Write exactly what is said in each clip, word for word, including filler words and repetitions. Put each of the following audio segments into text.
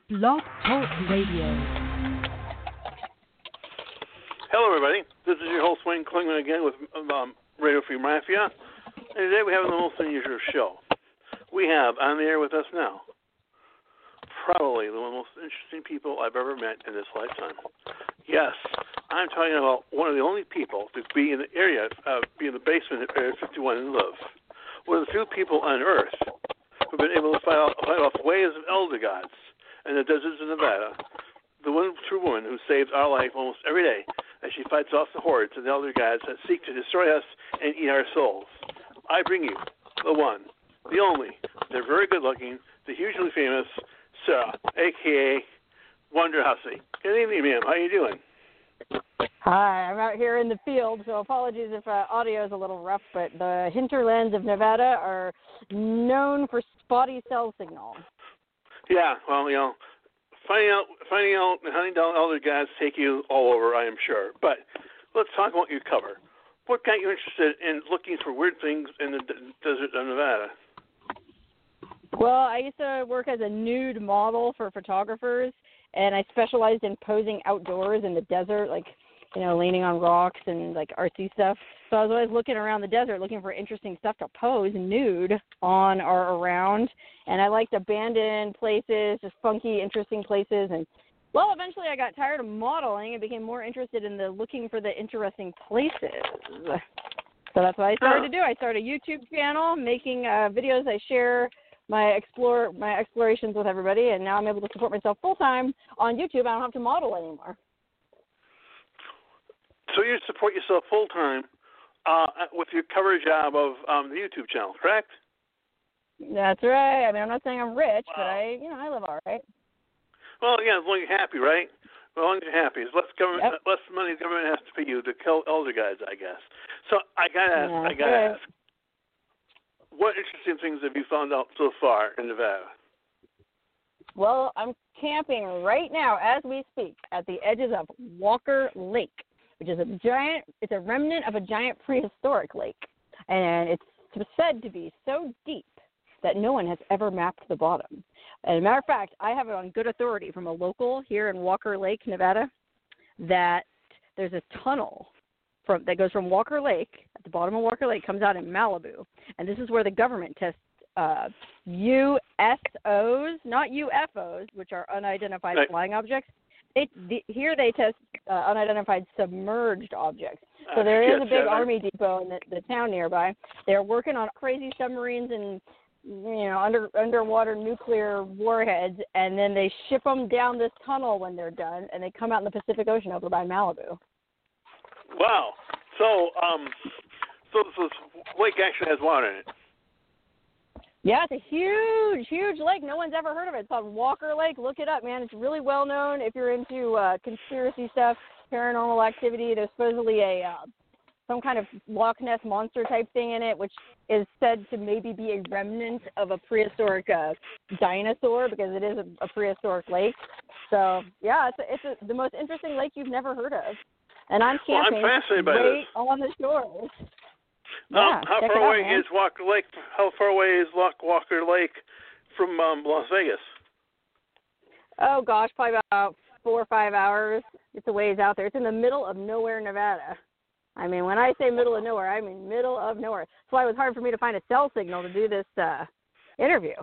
Blog Talk Radio. Hello, everybody. This is your host, Wayne Klingman, again with um, Radio Free Mafia. And today we have the most unusual show. We have on the air with us now probably the most interesting people I've ever met in this lifetime. Yes, I'm talking about one of the only people to be in the area, uh, be in the basement of Area fifty-one and live. One of the few people on Earth who've been able to fight off, fight off waves of elder gods in the deserts of Nevada. The one true woman who saves our life almost every day as she fights off the hordes of the elder gods that seek to destroy us and eat our souls. I bring you the one, the only, they're very good looking, the hugely famous Sarah, a k a. Wonder Hussey. Good evening, ma'am. How are you doing? Hi, I'm out here in the field, so apologies if uh, audio is a little rough, but the hinterlands of Nevada are known for spotty cell signal. Yeah, well, you know, finding out, finding out and hunting down elder gods take you all over, I am sure. But let's talk about your cover. What got you interested in looking for weird things in the d- desert of Nevada? Well, I used to work as a nude model for photographers, and I specialized in posing outdoors in the desert, like, you know, leaning on rocks and, like, artsy stuff. So I was always looking around the desert looking for interesting stuff to pose nude on or around. And I liked abandoned places, just funky, interesting places. And, well, eventually I got tired of modeling and became more interested in the looking for the interesting places. So that's what I started to do. I started a YouTube channel making uh, videos I share my explore my explorations with everybody, and now I'm able to support myself full-time on YouTube. I don't have to model anymore. So you support yourself full-time uh, with your cover job of um, the YouTube channel, correct? That's right. I mean, I'm not saying I'm rich, Wow. but I, you know, I live all right. Well, yeah, as long as you're happy, right? As long as you're happy. As less government, Yep. less money the government has to pay you to kill elder guys, I guess. So I gotta ask, Yeah, I gotta right. ask, what interesting things have you found out so far in Nevada? Well, I'm camping right now as we speak at the edges of Walker Lake, which is a giant, it's a remnant of a giant prehistoric lake. And it's said to be so deep that no one has ever mapped the bottom. As a matter of fact, I have it on good authority from a local here in Walker Lake, Nevada, that there's a tunnel from that goes from Walker Lake, at the bottom of Walker Lake, comes out in Malibu. And this is where the government tests uh, U S Os, not U F Os, which are unidentified right. flying objects. They, the, here they test uh, unidentified submerged objects. So Uh, there is shit, a big yeah, army depot in the, the town nearby. They're working on crazy submarines and, you know, under underwater nuclear warheads, and then they ship them down this tunnel when they're done, and they come out in the Pacific Ocean over by Malibu. Wow. So, um, so this lake actually has water in it. Yeah, it's a huge, huge lake. No one's ever heard of it. It's called Walker Lake. Look it up, man. It's really well known if you're into uh, conspiracy stuff, paranormal activity. There's supposedly a uh, some kind of Loch Ness monster type thing in it, which is said to maybe be a remnant of a prehistoric uh, dinosaur because it is a, a prehistoric lake. So, yeah, it's, a, it's a, the most interesting lake you've never heard of. And I'm Well, I'm camping fascinated by right this. on the shores. Um, Yeah, how check far it out, away man. is Walker Lake? How far away is Loch Walker Lake from um, Las Vegas? Oh, gosh, probably about four or five hours. It's a ways out there. It's in the middle of nowhere, Nevada. I mean, when I say middle of nowhere, I mean middle of nowhere. That's why it was hard for me to find a cell signal to do this uh, interview.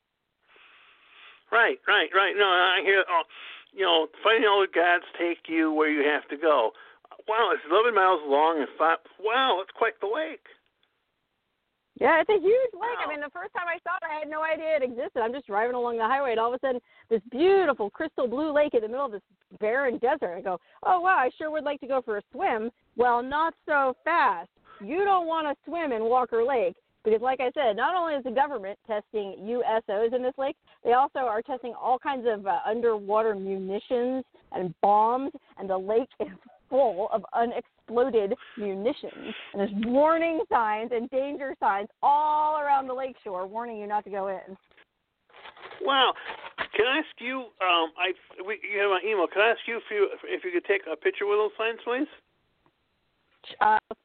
Right, right, right. No, I hear, uh, you know, finding all the gods take you where you have to go. Wow, it's eleven miles long and five. Wow, it's quite the lake. Yeah, it's a huge lake. Wow. I mean, the first time I saw it, I had no idea it existed. I'm just driving along the highway, and all of a sudden, this beautiful crystal blue lake in the middle of this barren desert. I go, oh, wow, I sure would like to go for a swim. Well, not so fast. You don't want to swim in Walker Lake because, like I said, not only is the government testing U S Os in this lake, they also are testing all kinds of uh, underwater munitions and bombs, and the lake is full of unexploded munitions. And there's warning signs and danger signs all around the lakeshore warning you not to go in. Wow. Can I ask you, um, I, we, you have my email. Can I ask you if you if you could take a picture with those signs, please? Uh,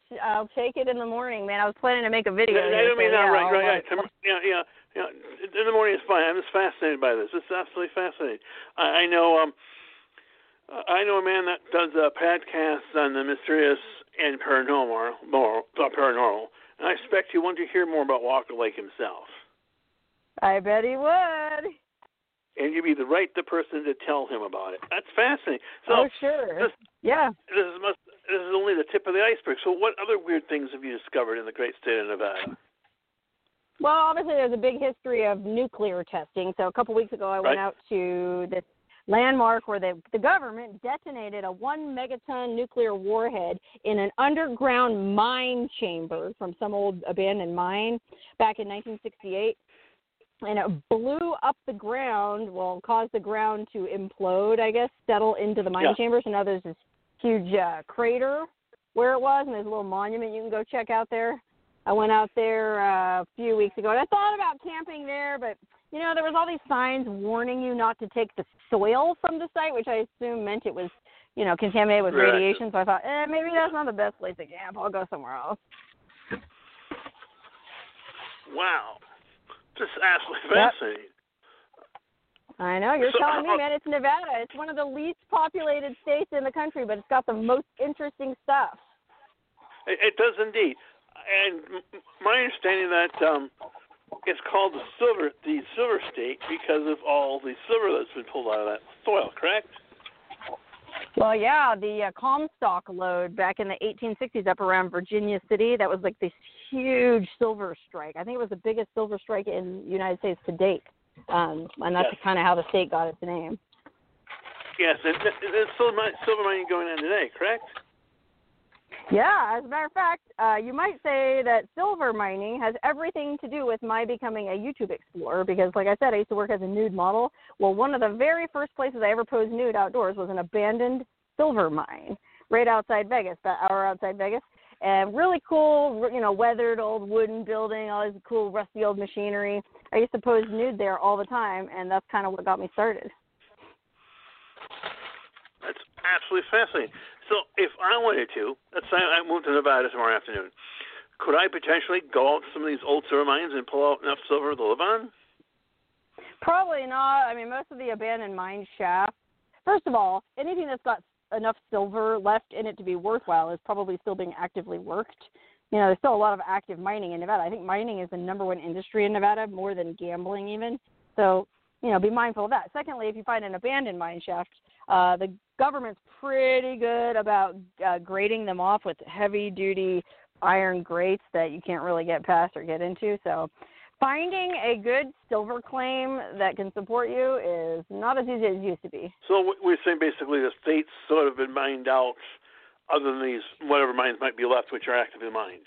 I'll take it in the morning, man. I was planning to make a video. I here, don't mean so that yeah, right, I'll, right, right. uh, Yeah, yeah, yeah. In the morning is fine. I'm just fascinated by this. It's absolutely fascinating. I, I know, um, I know a man that does uh, podcasts on the mysterious and paranormal, more, uh, paranormal, and I expect you want to hear more about Walker Lake himself. I bet he would. And you'd be the right the person to tell him about it. That's fascinating. So oh, sure. This, yeah. This is, must, this is only the tip of the iceberg. So what other weird things have you discovered in the great state of Nevada? Well, obviously there's a big history of nuclear testing. So a couple weeks ago I right. went out to this landmark where the, the government detonated a one megaton nuclear warhead in an underground mine chamber from some old abandoned mine back in nineteen sixty-eight. And it blew up the ground, well, caused the ground to implode, I guess, settle into the mine yeah. chamber. So now there's this huge uh, crater where it was, and there's a little monument you can go check out there. I went out there uh, a few weeks ago, and I thought about camping there, but, you know, there was all these signs warning you not to take the soil from the site, which I assume meant it was, you know, contaminated with right. radiation. So I thought, eh, maybe that's not the best place to camp. I'll go somewhere else. Wow. Just absolutely fascinating. Yep. I know. You're so, telling me, uh, man, it's Nevada. It's one of the least populated states in the country, but it's got the most interesting stuff. It, it does indeed. And my understanding that um, it's called the silver, the silver state because of all the silver that's been pulled out of that soil, correct? Well, yeah, the uh, Comstock lode back in the eighteen sixties up around Virginia City, that was like this huge silver strike. I think it was the biggest silver strike in the United States to date. Um, and that's yes. kind of how the state got its name. Yes, and there's silver mining going on today, correct? Yeah, as a matter of fact, uh, you might say that silver mining has everything to do with my becoming a YouTube explorer because, like I said, I used to work as a nude model. Well, one of the very first places I ever posed nude outdoors was an abandoned silver mine right outside Vegas, about an hour outside Vegas. And really cool, you know, weathered old wooden building, all this cool rusty old machinery. I used to pose nude there all the time, and that's kind of what got me started. That's absolutely fascinating. So if I wanted to, let's say I moved to Nevada tomorrow afternoon, could I potentially go out to some of these old silver mines and pull out enough silver to live on? Probably not. I mean, most of the abandoned mine shafts, first of all, anything that's got enough silver left in it to be worthwhile is probably still being actively worked. You know, there's still a lot of active mining in Nevada. I think mining is the number one industry in Nevada, more than gambling even. So, you know, be mindful of that. Secondly, if you find an abandoned mine shaft, uh, the government's pretty good about uh, grading them off with heavy-duty iron grates that you can't really get past or get into. So finding a good silver claim that can support you is not as easy as it used to be. So we're saying basically the state's sort of been mined out other than these whatever mines might be left which are actively mined.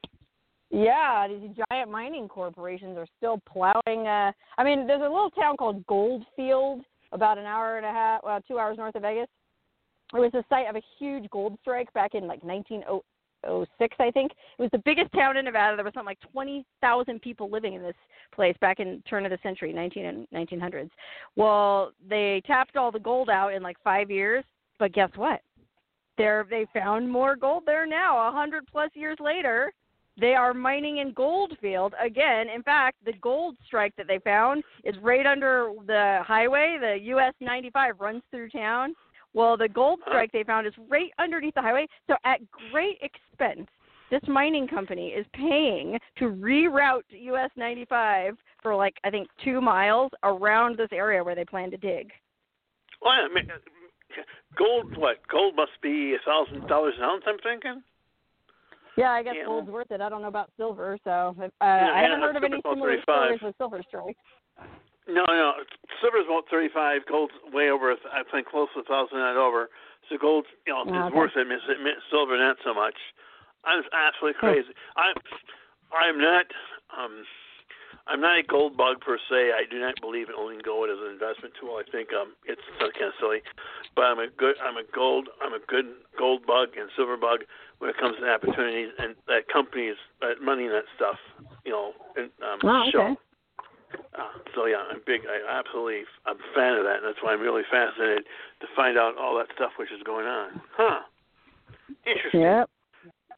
Yeah, these giant mining corporations are still plowing. Uh, I mean, there's a little town called Goldfield about an hour and a half, well, two hours north of Vegas. It was the site of a huge gold strike back in like nineteen oh six, I think. It was the biggest town in Nevada. There was something like twenty thousand people living in this place back in turn of the century, nineteen hundreds. Well, they tapped all the gold out in like five years, but guess what? They're, they found more gold there now, one hundred plus years later. They are mining in Goldfield again. In fact, the gold strike that they found is right under the highway. The U S ninety-five runs through town. Well, the gold strike they found is right underneath the highway. So at great expense, this mining company is paying to reroute U S ninety-five for like, I think, two miles around this area where they plan to dig. Well, I mean, gold, what? Gold must be a thousand dollars an ounce, I'm thinking? Yeah, I guess yeah. gold's worth it. I don't know about silver, so uh, yeah, I haven't yeah, heard of any similar stories with silver strikes. No, no, silver's about thirty-five. Gold's way over. I think close to a thousand and over. So gold, you know, oh, is okay. worth it. Silver not so much. I'm absolutely crazy. I'm, I'm not, um, I'm not a gold bug per se. I do not believe in owning gold as an investment tool. I think um, it's kind of silly. But I'm a good, I'm a gold, I'm a good gold bug and silver bug when it comes to opportunities and that companies, that money and that stuff, you know, and um, oh, okay. show. Uh, so yeah, I'm big. I absolutely, I'm a fan of that, and that's why I'm really fascinated to find out all that stuff which is going on. Huh? Interesting. Yep.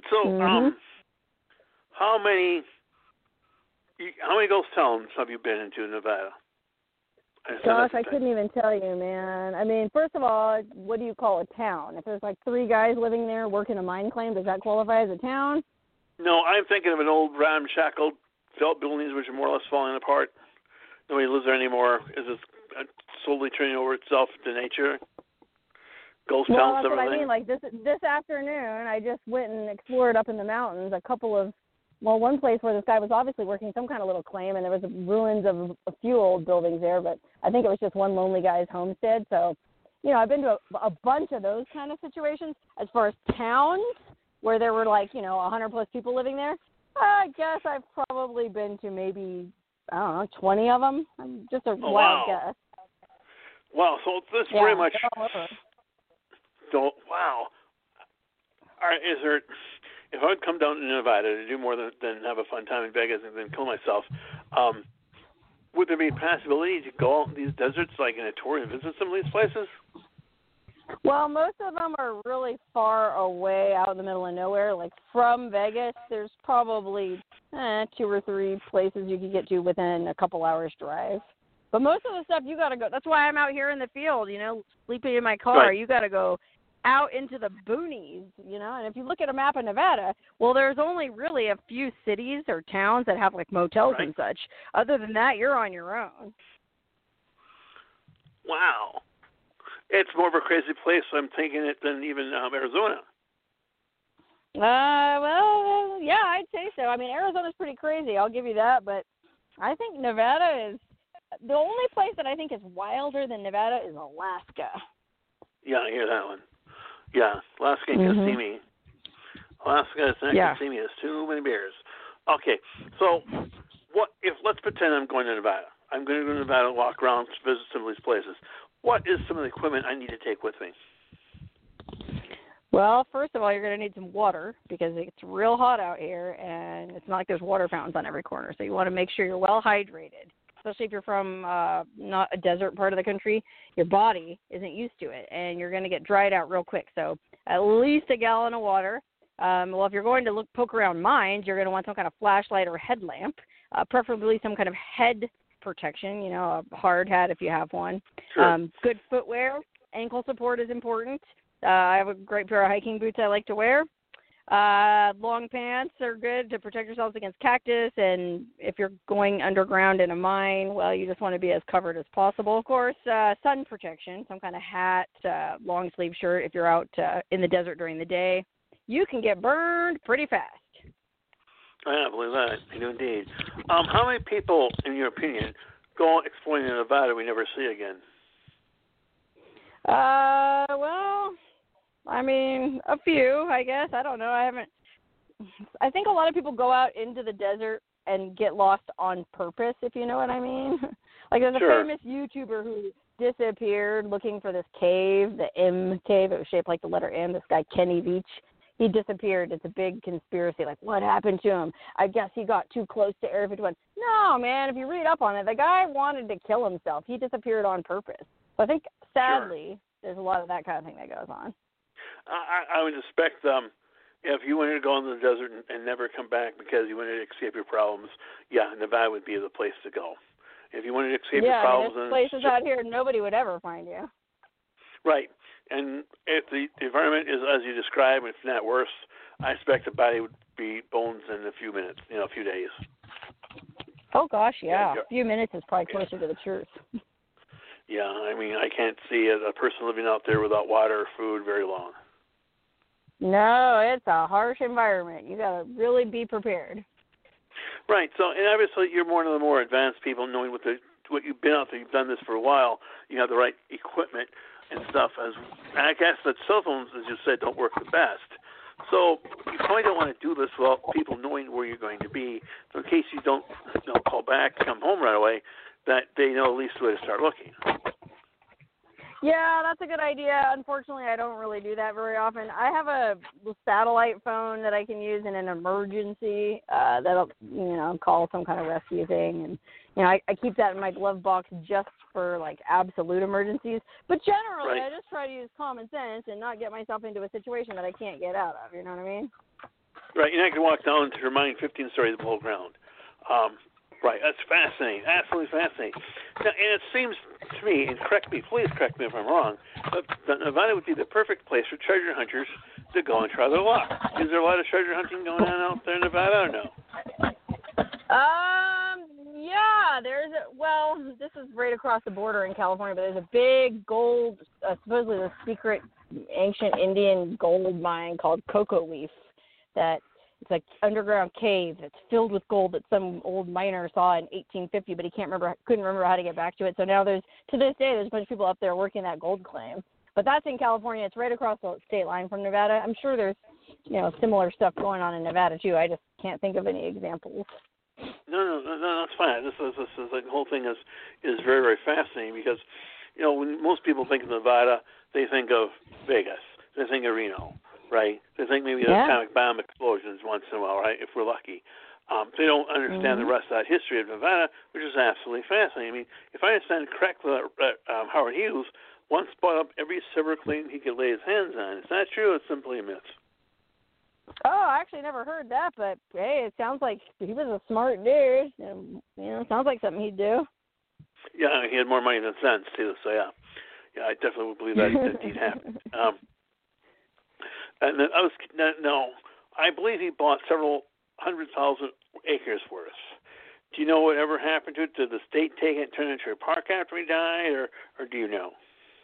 So, Mm-hmm. um, how many how many ghost towns have you been into in Nevada? I said Gosh, that's the I thing. couldn't even tell you, man. I mean, first of all, what do you call a town? If there's like three guys living there working a mine claim, does that qualify as a town? No, I'm thinking of an old ramshackle felt buildings which are more or less falling apart. Nobody lives there anymore. Is it slowly turning over itself to nature? Ghost Well, towns, that's what I everything? mean. Like this this afternoon, I just went and explored up in the mountains a couple of, well, one place where this guy was obviously working some kind of little claim, and there was ruins of a few old buildings there, but I think it was just one lonely guy's homestead. So, you know, I've been to a, a bunch of those kind of situations. As far as towns, where there were like, you know, a hundred plus people living there, I guess I've probably been to maybe, I don't know, twenty of them. Just a Oh, wild wow. guess. Wow, so this Yeah, pretty much. they're all over. So, wow. All right, is there, if I would come down to Nevada to do more than, than have a fun time in Vegas and then kill myself, um, would there be a possibility to go out in these deserts like in a tour and visit some of these places? Well, most of them are really far away out in the middle of nowhere. Like from Vegas, there's probably eh, two or three places you can get to within a couple hours drive. But most of the stuff you got to go. That's why I'm out here in the field, you know, sleeping in my car. Right. You got to go out into the boonies, you know. And if you look at a map of Nevada, well, there's only really a few cities or towns that have like motels Right. and such. Other than that, you're on your own. Wow. It's more of a crazy place, I'm thinking it, than even um, Arizona. Uh, well, yeah, I'd say so. I mean, Arizona's pretty crazy. I'll give you that. But I think Nevada is the only place that I think is wilder than Nevada is Alaska. Yeah, I hear that one. Yeah, Alaska and Mhm. Kissimmee. Alaska and Yeah. Kissimmee has too many bears. Okay, so what if, let's pretend I'm going to Nevada. I'm going to go to Nevada, walk around, visit some of these places. What is some of the equipment I need to take with me? Well, first of all, you're going to need some water because it's real hot out here, and it's not like there's water fountains on every corner. So you want to make sure you're well hydrated, especially if you're from uh, not a desert part of the country. Your body isn't used to it, and you're going to get dried out real quick. So at least a gallon of water. Um, well, if you're going to look poke around mines, you're going to want some kind of flashlight or headlamp, uh, preferably some kind of head protection, you know, a hard hat if you have one. Sure. Um, good footwear, ankle support is important. Uh, I have a great pair of hiking boots I like to wear. Uh, long pants are good to protect yourselves against cactus, and if you're going underground in a mine, well, you just want to be as covered as possible. Of course, uh, sun protection, some kind of hat, uh, long sleeve shirt if you're out uh, in the desert during the day. You can get burned pretty fast. I believe that. I do indeed. Um, how many people, in your opinion, go exploring in Nevada we never see again? Uh, well, I mean, a few, I guess. I don't know. I haven't. I think a lot of people go out into the desert and get lost on purpose, if you know what I mean. Like there's a Sure. famous YouTuber who disappeared looking for this cave, the M cave. It was shaped like the letter M. This guy, Kenny Beach. He disappeared. It's a big conspiracy. Like, what happened to him? I guess he got too close to Area fifty-one. No, man, if you read up on it, the guy wanted to kill himself. He disappeared on purpose. So I think, sadly, sure. there's a lot of that kind of thing that goes on. I, I would suspect um, if you wanted to go into the desert and, and never come back because you wanted to escape your problems, yeah, Nevada would be the place to go. If you wanted to escape yeah, your problems, I mean, there's places out here nobody would ever find you. Right. And if the environment is as you describe, if not worse, I expect the body would be bones in a few minutes, you know, a few days. Oh, gosh, yeah. yeah. A few minutes is probably yeah. closer to the truth. Yeah, I mean, I can't see a, a person living out there without water or food very long. No, it's a harsh environment. You got to really be prepared. Right. So, and obviously, you're one of the more advanced people, knowing what the what you've been out there. You've done this for a while. You have the right equipment and stuff. As and I guess that cell phones, as you said, don't work the best. So you probably don't want to do this without people knowing where you're going to be. So in case you don't, you know, call back, come home right away, that they know at least where to start looking. Yeah, that's a good idea. Unfortunately, I don't really do that very often. I have a satellite phone that I can use in an emergency uh, that'll, you know, call some kind of rescue thing. And, you know, I, I keep that in my glove box just for, like, absolute emergencies. But generally, right. I just try to use common sense and not get myself into a situation that I can't get out of. You know what I mean? Right, you're not going to walk down to remaining fifteen stories below ground. Um, right, that's fascinating, absolutely fascinating. Now, and it seems to me, and correct me, please correct me if I'm wrong, but that Nevada would be the perfect place for treasure hunters to go and try their luck. Is there a lot of treasure hunting going on out there in Nevada or no? Um, yeah, there's a, well, this is right across the border in California, but there's a big gold, uh, supposedly the secret ancient Indian gold mine called Cocoa Leaf that it's like underground cave that's filled with gold that some old miner saw in eighteen fifty, but he can't remember, couldn't remember how to get back to it. So now there's, to this day, there's a bunch of people up there working that gold claim. But that's in California. It's right across the state line from Nevada. I'm sure there's, you know, similar stuff going on in Nevada too. I just can't think of any examples. No, no, no, no, that's fine. This is, this is, the whole thing is, is very, very fascinating because, you know, when most people think of Nevada, they think of Vegas, they think of Reno, right? They think maybe the yeah. atomic bomb explosions once in a while, right, if we're lucky. Um, they don't understand mm-hmm. the rest of that history of Nevada, which is absolutely fascinating. I mean, if I understand correctly, uh, um, Howard Hughes once bought up every silver claim he could lay his hands on. Is that true or it's simply a myth? Oh, I actually never heard that, but hey, it sounds like he was a smart dude. And, you know, it sounds like something he'd do. Yeah, he had more money than sense too. So yeah, yeah, I definitely would believe that indeed happened. Um, and then I was no, I believe he bought several hundred thousand acres worth. Do you know whatever happened to it? Did the state take it and turn it into a park after he died, or or do you know?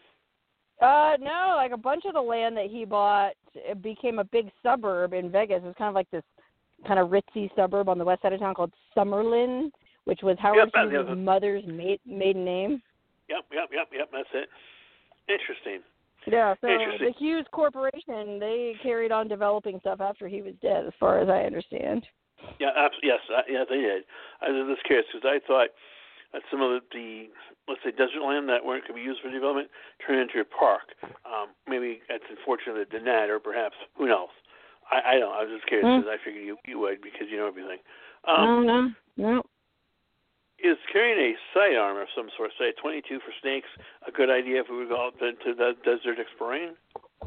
Uh, no, like a bunch of the land that he bought it became a big suburb in Vegas. It was kind of like this kind of ritzy suburb on the west side of town called Summerlin, which was Howard yep, Hughes' yep. mother's ma- maiden name. Yep, yep, yep, yep, that's it. Interesting. Yeah, so Interesting. the Hughes Corporation, they carried on developing stuff after he was dead, as far as I understand. Yeah, absolutely. Yes, uh, yeah, they did. I was just curious because I thought that some of the, the, let's say, desert land that weren't going to be used for development turned into a park. Um, maybe that's unfortunate that it did not, or perhaps, who knows? I, I don't know. I was just curious because mm. I figured you, you would because you know everything. Um, no, no, no. Is carrying a sidearm of some sort, say a twenty-two for snakes, a good idea if we would go out to, to the desert exploring?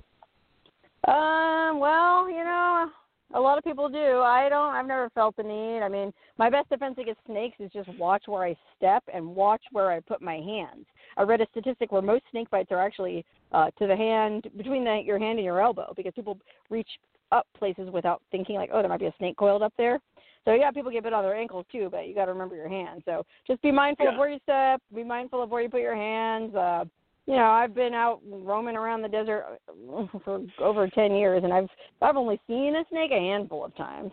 Um, well, you know, a lot of people do. I don't. I've never felt the need. I mean, my best defense against snakes is just watch where I step and watch where I put my hands. I read a statistic where most snake bites are actually uh, to the hand, between the, your hand and your elbow, because people reach up places without thinking, like, oh, there might be a snake coiled up there. So, yeah, people get bit on their ankles, too, but you got to remember your hands. So just be mindful yeah. of where you step, be mindful of where you put your hands. Uh, you know, I've been out roaming around the desert for over ten years, and I've I've only seen a snake a handful of times.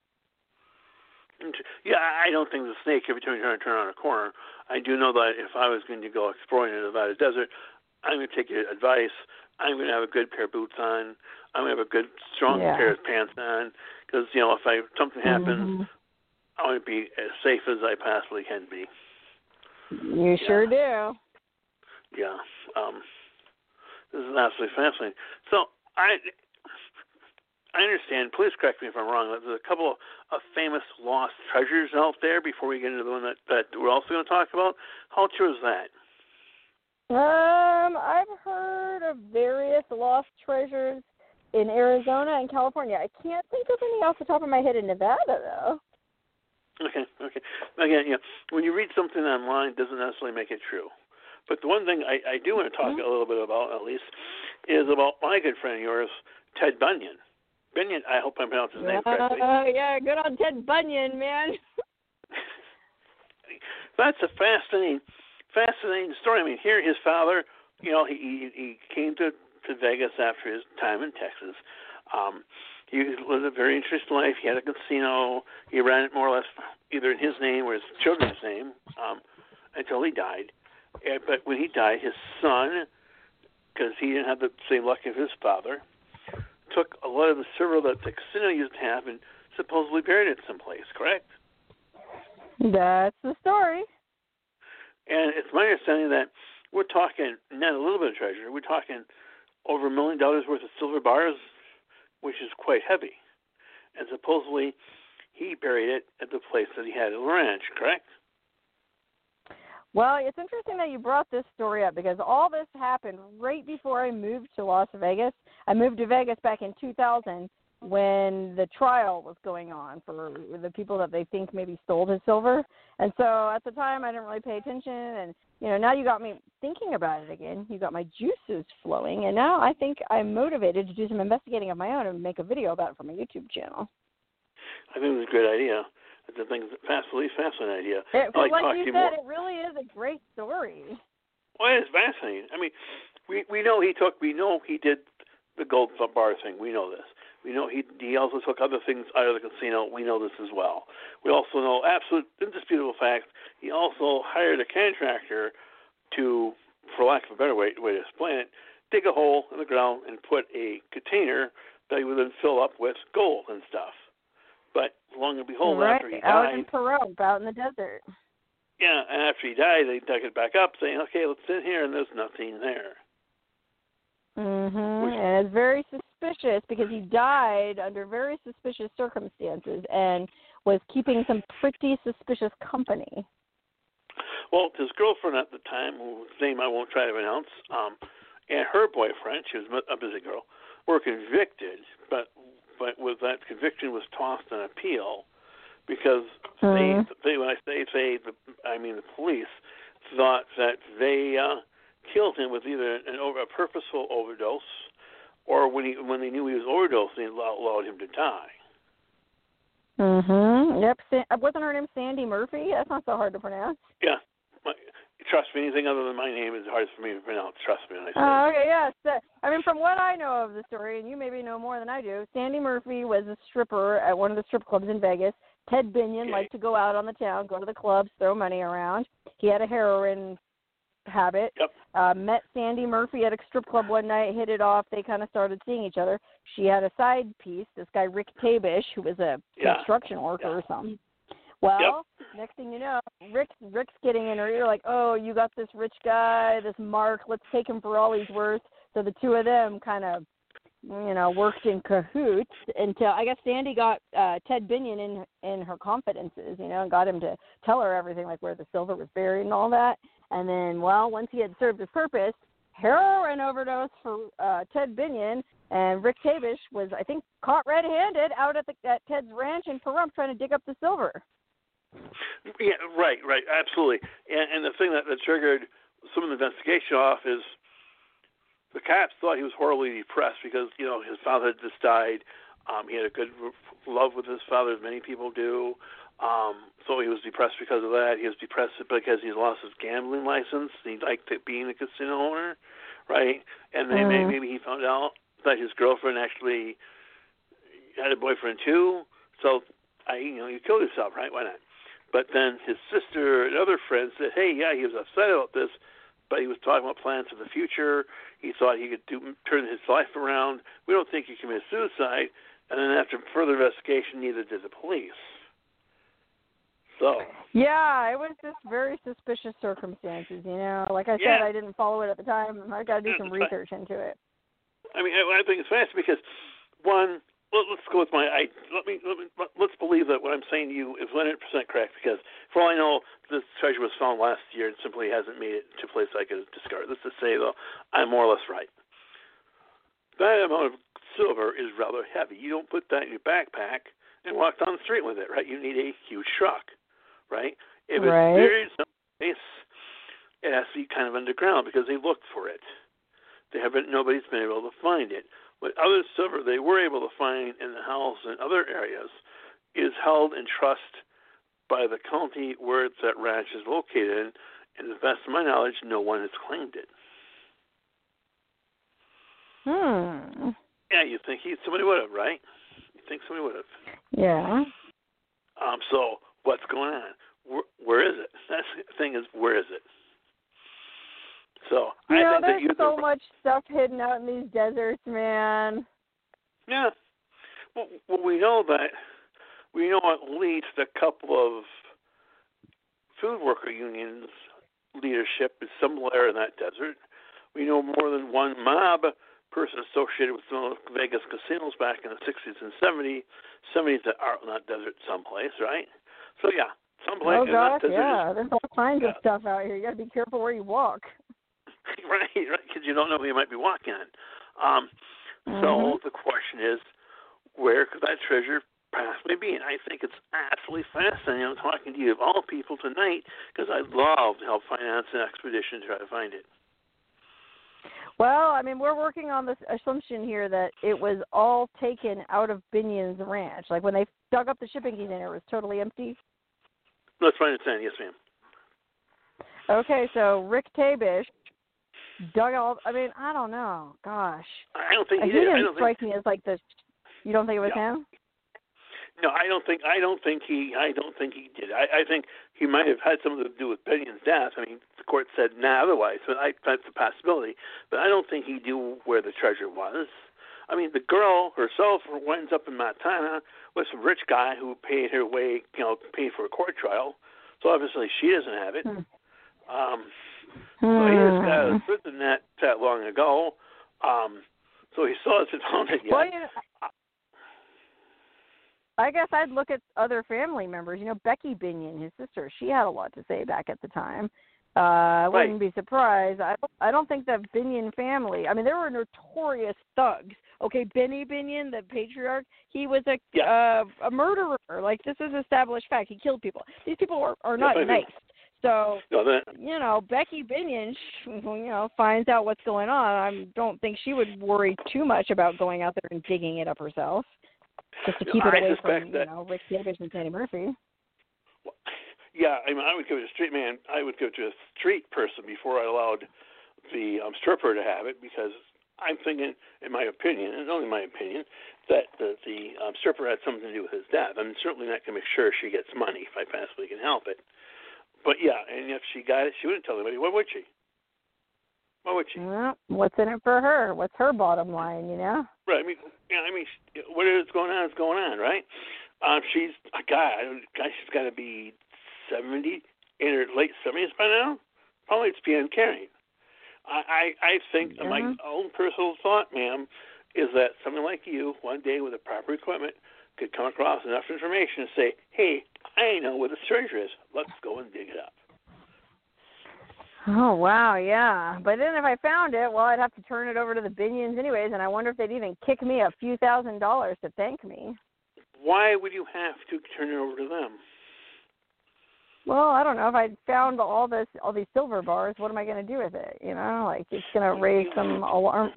Yeah, I don't think the snake, every time you turn, turn on a corner, I do know that if I was going to go exploring in the Nevada desert, I'm going to take your advice. I'm going to have a good pair of boots on. I'm going to have a good, strong yeah. pair of pants on because, you know, if I something happens, mm-hmm. I want to be as safe as I possibly can be. You yeah. sure do. Yeah. Um, this is absolutely fascinating. So I I understand, please correct me if I'm wrong, that there's a couple of famous lost treasures out there before we get into the one that, that we're also going to talk about. How true is that? Um, I've heard of various lost treasures in Arizona and California. I can't think of any off the top of my head in Nevada, though. Okay, okay. Again, you know, when you read something online, it doesn't necessarily make it true. But the one thing I, I do want to talk mm-hmm. a little bit about, at least, is about my good friend of yours, Ted Bunyan. Bunyan, I hope I pronounced his name correctly. Uh, yeah, good on Ted Bunyan, man. That's a fascinating, fascinating story. I mean, here his father, you know, he he, he came to, to Vegas after his time in Texas. Um, he lived a very interesting life. He had a casino. He ran it more or less either in his name or his children's name um, until he died. And, but when he died, his son, because he didn't have the same luck as his father, took a lot of the silver that the casino used to have and supposedly buried it someplace, correct? That's the story. And it's my understanding that we're talking not a little bit of treasure. We're talking over a million dollars worth of silver bars, which is quite heavy. And supposedly he buried it at the place that he had at the ranch, correct? Well, it's interesting that you brought this story up because all this happened right before I moved to Las Vegas. I moved to Vegas back in two thousand, when the trial was going on for the people that they think maybe stole his silver. And so at the time, I didn't really pay attention. And, you know, now you got me thinking about it again. You got my juices flowing. And now I think I'm motivated to do some investigating of my own and make a video about it for my YouTube channel. I think it's a great idea. I think it's a fascinating, fascinating idea. It, like, like you you said, more. it really is a great story. Well, it's fascinating. I mean, we we know he took, we know he did the gold bar thing. We know this. We know he he also took other things out of the casino. We know this as well. We also know absolute indisputable fact. He also hired a contractor to, for lack of a better way, way to explain it, dig a hole in the ground and put a container that he would then fill up with gold and stuff. But long and behold, right. after he out died, in Pahrump, out in the desert. Yeah, and after he died, they dug it back up, saying, "Okay, let's sit here," and there's nothing there. Mhm. And it's very suspicious because he died under very suspicious circumstances and was keeping some pretty suspicious company. Well, his girlfriend at the time, whose name I won't try to pronounce, um, and her boyfriend, she was a busy girl, were convicted, but but with that conviction was tossed on appeal because mm. they, they, when I say they, I mean the police, thought that they uh, killed him with either an over, a purposeful overdose, or when he when they knew he was overdosing, they allowed him to die. Mhm. Yep. Wasn't her name Sandy Murphy? That's not so hard to pronounce. Yeah. My, trust me, anything other than my name is hard for me to pronounce. Trust me when I say. Oh, okay. Yes. Yeah. I mean, from what I know of the story, and you maybe know more than I do, Sandy Murphy was a stripper at one of the strip clubs in Vegas. Ted Binion okay. liked to go out on the town, go to the clubs, throw money around. He had a heroin habit. Yep. Uh, met Sandy Murphy at a strip club one night, hit it off. They kind of started seeing each other. She had a side piece, this guy Rick Tabish, who was a yeah. construction worker yeah. or something. Well, yep. next thing you know, Rick, Rick's getting in her ear like, oh, you got this rich guy, this Mark, let's take him for all he's worth. So the two of them kind of, you know, worked in cahoots until I guess Sandy got uh, Ted Binion in in her confidences, you know, and got him to tell her everything, like where the silver was buried and all that. And then, well, once he had served his purpose, heroin overdose for uh, Ted Binion, and Rick Tabish was, I think, caught red-handed out at, the, at Ted's ranch in Pahrump trying to dig up the silver. Yeah, right, right, absolutely. And, and the thing that, that triggered some of the investigation off is the cops thought he was horribly depressed because, you know, his father had just died. Um, he had a good love with his father, as many people do. Um, so he was depressed because of that. He was depressed because he lost his gambling license. He liked being a casino owner, right? And then mm. maybe he found out that his girlfriend actually had a boyfriend too. So, I, you know, you killed yourself, right? Why not? But then his sister and other friends said, hey, yeah, he was upset about this, but he was talking about plans for the future. He thought he could do, turn his life around. We don't think he committed suicide. And then after further investigation, neither did the police. So. Yeah, it was just very suspicious circumstances, you know. Like I yeah. said, I didn't follow it at the time. I got to do some research into it. I mean, I, I think it's fascinating because, one, let, let's go with my, I, let me, let me, let's believe that what I'm saying to you is one hundred percent correct because, for all I know, this treasure was found last year and simply hasn't made it to a place I could discard. Let's just say, though, I'm more or less right. That amount of silver is rather heavy. You don't put that in your backpack and walk down the street with it, right? You need a huge truck, right? If it's right. buried someplace, it has to be kind of underground because they looked for it. They haven't. Nobody's been able to find it. What other silver they were able to find in the house and other areas is held in trust by the county where that ranch is located in, and to the best of my knowledge, no one has claimed it. Hmm. Yeah, you think he, somebody would have, right? You think somebody would have. Yeah. Um. So what's going on? Where, where is it? That's the thing is, where is it? So you I know, think there's that you so the, much stuff hidden out in these deserts, man. Yeah. Well, well, we know that we know at least a couple of food worker unions leadership is somewhere in that desert. We know more than one mob person associated with some of the Vegas casinos back in the sixties and seventies, seventies that are in that desert someplace, right? So yeah, someplace oh, in gosh, that desert. Yeah, is, there's all kinds yeah. of stuff out here. You got to be careful where you walk. Right, right, because you don't know who you might be walking on. Um, mm-hmm. So the question is, where could that treasure possibly be? And I think it's absolutely fascinating. I'm talking to you of all people tonight because I'd love to help finance an expedition to try to find it. Well, I mean, we're working on this assumption here that it was all taken out of Binion's ranch. Like when they dug up the shipping container, it was totally empty. Let's find it then. Yes, ma'am. Okay, so Rick Tabish dug all. I mean, I don't know. Gosh, I don't think he, he did. didn't I don't strike think... me as like the. You don't think it was yeah. him? No, I don't think. I don't think he. I don't think he did. I, I think he might have had something to do with Binion's death. I mean, the court said nah otherwise, but I, that's a possibility. But I don't think he knew where the treasure was. I mean, the girl herself winds up in Montana with some rich guy who paid her way, you know, paid for a court trial. So obviously she doesn't have it. Hmm. Um, so he just got out of prison that that long ago. Um, so he still hasn't found it yet. Well, you know, I guess I'd look at other family members. You know, Becky Binion, his sister, she had a lot to say back at the time. Uh, I wouldn't right. be surprised. I I don't think that Binion family. I mean, there were notorious thugs. Okay, Benny Binion, the patriarch, he was a yeah. uh, a murderer. Like this is established fact. He killed people. These people are are not yes, nice. So no, that... you know, Becky Binion, you know, finds out what's going on. I don't think she would worry too much about going out there and digging it up herself, just to keep no, it away from that... you know Rick Davis and Sandy Murphy. Well, yeah, I mean, I would give it a street man. I would give it to a street person before I allowed the um, stripper to have it, because I'm thinking, in my opinion, and only my opinion, that the, the um, stripper had something to do with his death. I'm certainly not going to make sure she gets money if I possibly can help it. But yeah, and if she got it, she wouldn't tell anybody. Why would she? Why would she? Well, what's in it for her? What's her bottom line? You know. Right. I mean, yeah. I mean, what is going on is going on, right? Um, she's a guy. Guy, she's got to be seventy, in her late seventies by now. Probably it's beyond carrying. I, I, I think mm-hmm. my own personal thought, ma'am, is that someone like you, one day with the proper equipment, could come across enough information and say, hey, I know where the treasure is. Let's go and dig it up. Oh, wow, yeah. But then if I found it, well, I'd have to turn it over to the Binions anyways, and I wonder if they'd even kick me a few thousand dollars to thank me. Why would you have to turn it over to them? Well, I don't know. If I found all this, all these silver bars, what am I going to do with it? You know, like it's going to raise some alarm.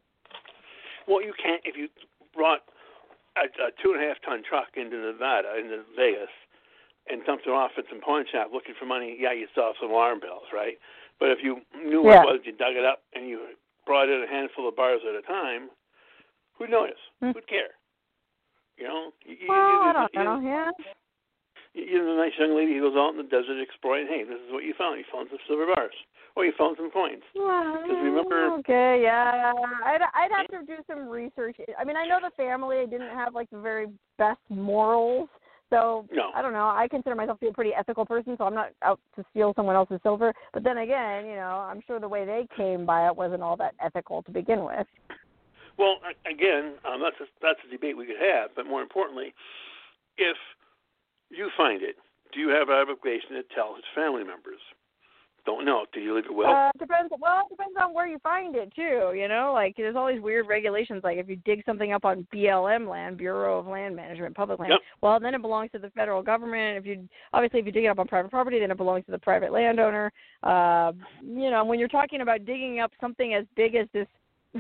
Well, you can't if you brought a, a two and a half ton truck into Nevada, into Vegas, and dumped it off at some pawn shop looking for money. Yeah, you still have some alarm bells, right? But if you knew yeah. what it was, you dug it up and you brought in a handful of bars at a time, who'd notice? Hmm. Who'd care? You know? You, well, you, you, I don't you, know. Yeah. You're the nice young lady who goes out in the desert exploring. Hey, this is what you found. You found some silver bars. Or you found some coins. Because remember... Okay, yeah. I'd, I'd have to do some research. I mean, I know the family didn't have, like, the very best morals. So, no. I don't know. I consider myself to be a pretty ethical person, so I'm not out to steal someone else's silver. But then again, you know, I'm sure the way they came by it wasn't all that ethical to begin with. Well, again, um, that's, a, that's a debate we could have. But more importantly, if you find it, do you have an obligation to tell his family members? Don't know. Do you leave it will? Uh, depends. Well, it depends on where you find it too. You know, like there's all these weird regulations. Like if you dig something up on B L M land, Bureau of Land Management, public land, yep. well, then it belongs to the federal government. If you obviously if you dig it up on private property, then it belongs to the private landowner. Uh, you know, when you're talking about digging up something as big as this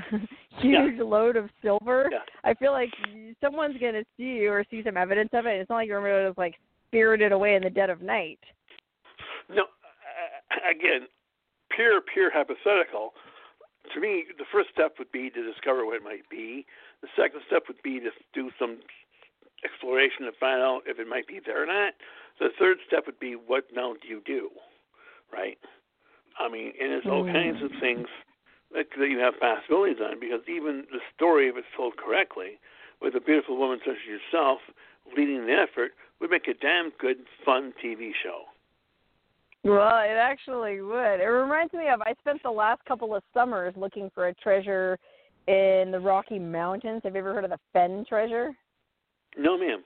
huge yeah. load of silver, yeah. I feel like someone's gonna see you or see some evidence of it. It's not like you're gonna like spirited away in the dead of night. No. Again, pure, pure hypothetical. To me, the first step would be to discover what it might be. The second step would be to do some exploration to find out if it might be there or not. The third step would be, what now do you do, right? I mean, and there's all mm. kinds of things that, that you have possibilities on, because even the story, if it's told correctly, with a beautiful woman such as yourself leading the effort, would make a damn good, fun T V show. Well, it actually would. It reminds me of, I spent the last couple of summers looking for a treasure in the Rocky Mountains. Have you ever heard of the Fenn treasure? No, ma'am.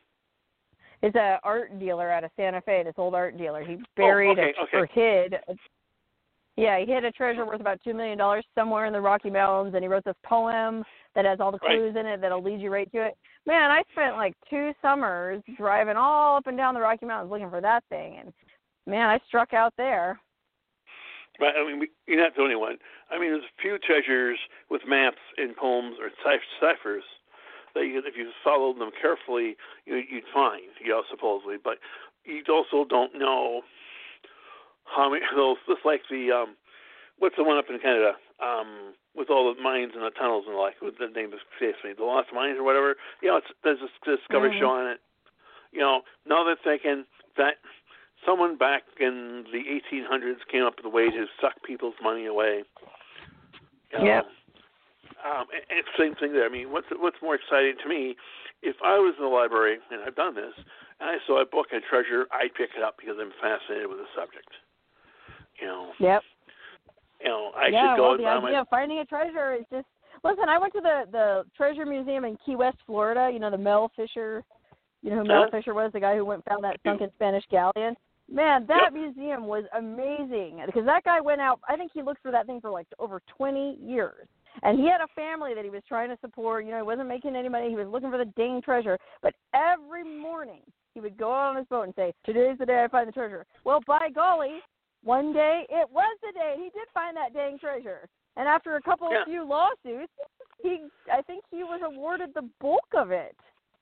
It's an art dealer out of Santa Fe, this old art dealer. He buried oh, okay, a, okay. or hid, Yeah, he hid a treasure worth about two million dollars somewhere in the Rocky Mountains, and he wrote this poem that has all the clues right. in it that'll lead you right to it. Man, I spent like two summers driving all up and down the Rocky Mountains looking for that thing, and man, I struck out there. Right, I mean, you're not the only one. I mean, there's a few treasures with maps and poems or ciphers that you, if you followed them carefully, you, you'd find, you know, supposedly. But you also don't know how many of those, just like the, um, what's the one up in Canada, um, with all the mines and the tunnels and the like, what the name escapes me, the Lost Mines or whatever. You know, it's, there's a Discovery mm-hmm. show on it. You know, now they're thinking that someone back in the eighteen hundreds came up with a way to suck people's money away. You know, yeah. Um, and, and same thing there. I mean, what's what's more exciting to me, if I was in the library, and I've done this, and I saw a book and treasure, I'd pick it up because I'm fascinated with the subject. You know. Yep. You know, I yeah, should go well, and the buy idea my... of finding a treasure is just... Listen, I went to the, the Treasure Museum in Key West, Florida. You know, the Mel Fisher... You know who Mel huh? Fisher was, the guy who went and found that sunken Spanish galleon? Man, that yep. museum was amazing because that guy went out, I think he looked for that thing for like over twenty years. And he had a family that he was trying to support. You know, he wasn't making any money. He was looking for the dang treasure. But every morning he would go out on his boat and say, today's the day I find the treasure. Well, by golly, one day it was the day he did find that dang treasure. And after a couple yeah. of few lawsuits, he I think he was awarded the bulk of it.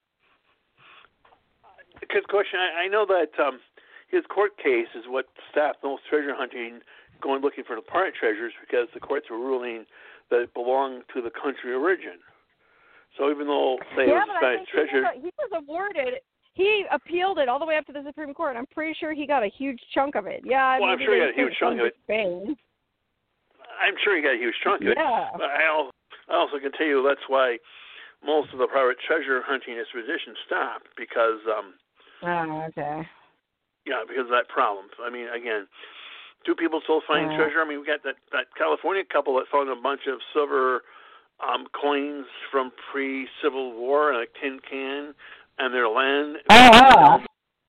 Good question. I, I know that um, his court case is what stopped most treasure hunting, going looking for the pirate treasures, because the courts were ruling that it belonged to the country of origin. So even though they yeah, was but I think treasure, he was, he was awarded. He appealed it all the way up to the Supreme Court. I'm pretty sure he got a huge chunk of it. Yeah, well, I'm sure he got a huge chunk of it. Spain. I'm sure he got a huge chunk of yeah. it. But I also, I also can tell you that's why most of the private treasure hunting expeditions stopped, because. Um, Oh, okay. Yeah, because of that problem. I mean, again, do people still find uh, treasure? I mean, we got that, that California couple that found a bunch of silver um, coins from pre-Civil War in a tin can and their land. Oh, wow.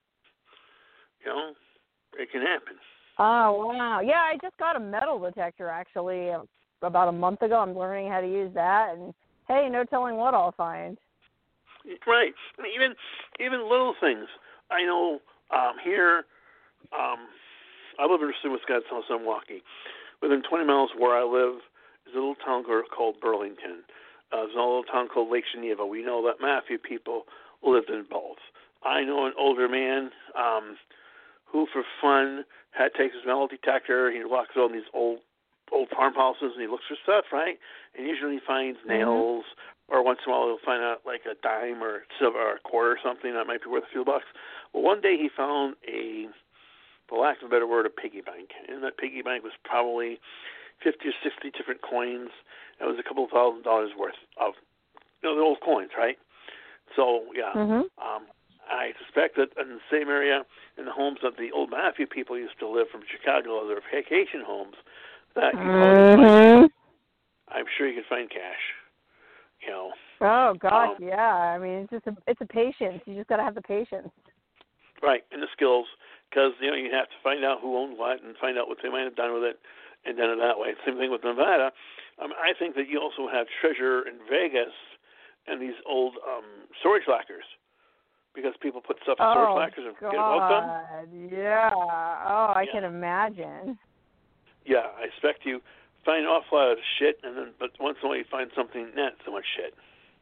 You know, it can happen. Oh, wow. Yeah, I just got a metal detector, actually, about a month ago. I'm learning how to use that, and, hey, no telling what I'll find. Right. I mean, even even little things. I know um, here, um, I live in Wisconsin, South Milwaukee. Within twenty miles of where I live is a little town called Burlington. Uh, there's a little town called Lake Geneva. We know that mafia people lived in both. I know an older man um, who, for fun, had takes his metal detector. He walks around these old old farmhouses and he looks for stuff, right? And usually he finds nails. Mm-hmm. Or once in a while he'll find out like a dime or silver or a quarter or something that might be worth a few bucks. Well, one day he found a, for lack of a better word, a piggy bank. And that piggy bank was probably fifty or sixty different coins. It was a couple of thousand dollars worth of, you know, the old coins, right? So, yeah. Mm-hmm. Um, I suspect that in the same area, in the homes that the old mafia people used to live from Chicago, their vacation homes, that you mm-hmm. find, I'm sure you could find cash. You know, oh gosh, um, yeah. I mean, it's just a, it's a patience. You just got to have the patience. Right, and the skills, because you know you have to find out who owned what and find out what they might have done with it, and done it that way. Same thing with Nevada. Um, I think that you also have treasure in Vegas and these old um, storage lockers, because people put stuff in oh, storage lockers and God. get welcome. Yeah. Oh, I yeah. can imagine. Yeah, I expect you. Find an awful lot of shit, and then but once in a while you find something not so much shit.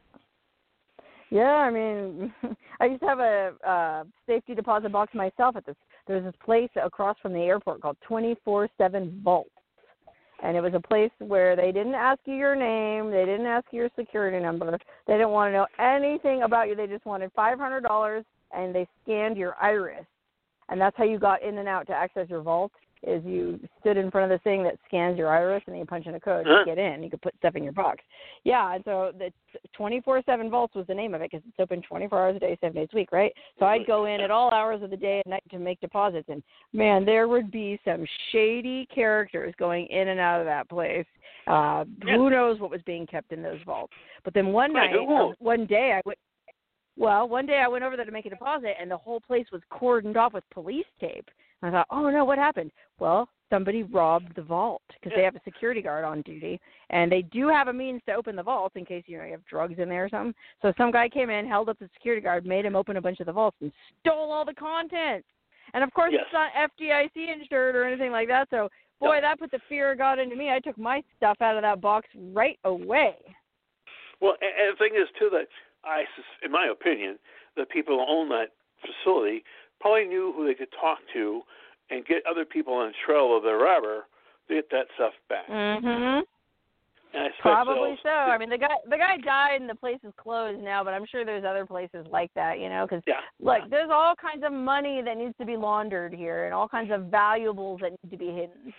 Yeah, I mean, I used to have a uh, safety deposit box myself at this. There's this place across from the airport called twenty-four seven Vault, and it was a place where they didn't ask you your name, they didn't ask you your security number, they didn't want to know anything about you. They just wanted five hundred dollars, and they scanned your iris, and that's how you got in and out to access your vault. Is you stood in front of the thing that scans your iris, and then you punch in a code huh? to get in. You could put stuff in your box. Yeah, and so the twenty-four seven Vaults was the name of it because it's open twenty-four hours a day, seven days a week, right? So I'd go in at all hours of the day and night to make deposits, and, man, there would be some shady characters going in and out of that place. Uh, yeah. Who knows what was being kept in those vaults? But then one right, night, uh, one day, I went, well, one day I went over there to make a deposit, and the whole place was cordoned off with police tape. And I thought, oh, no, what happened? Well, somebody robbed the vault because they have a security guard on duty, and they do have a means to open the vault in case, you know, you have drugs in there or something. So some guy came in, held up the security guard, made him open a bunch of the vaults, and stole all the contents. And, of course, yes. it's not F D I C insured or anything like that, so, boy, no. that put the fear of God into me. I took my stuff out of that box right away. Well, and, and the thing is, too, that I, in my opinion, the people who own that facility probably knew who they could talk to and get other people on trail of their robber to get that stuff back. Mm-hmm. And I Probably so. so. I mean, the guy the guy died and the place is closed now, but I'm sure there's other places like that, you know, because, yeah. look, yeah. there's all kinds of money that needs to be laundered here and all kinds of valuables that need to be hidden.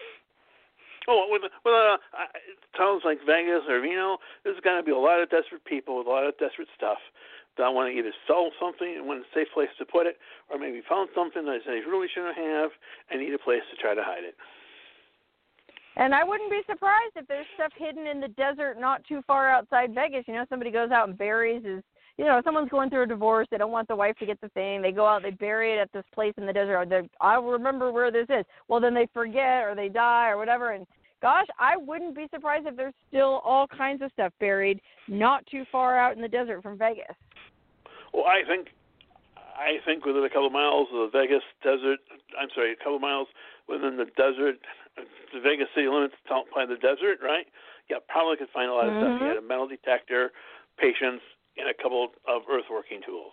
Oh, with, with uh, towns like Vegas or Reno, there's going to be a lot of desperate people with a lot of desperate stuff that want to either sell something and want a safe place to put it, or maybe found something that they really shouldn't have and need a place to try to hide it. And I wouldn't be surprised if there's stuff hidden in the desert not too far outside Vegas. You know, somebody goes out and buries his, you know, someone's going through a divorce. They don't want the wife to get the thing. They go out, they bury it at this place in the desert. Or I remember where this is. Well, then they forget or they die or whatever. And gosh, I wouldn't be surprised if there's still all kinds of stuff buried not too far out in the desert from Vegas. Well, I think I think within a couple of miles of the Vegas desert, I'm sorry, a couple of miles within the desert, the Vegas city limits by the desert, right? Yeah, probably could find a lot of mm-hmm. stuff. You had a metal detector, patience, and a couple of earth-working tools.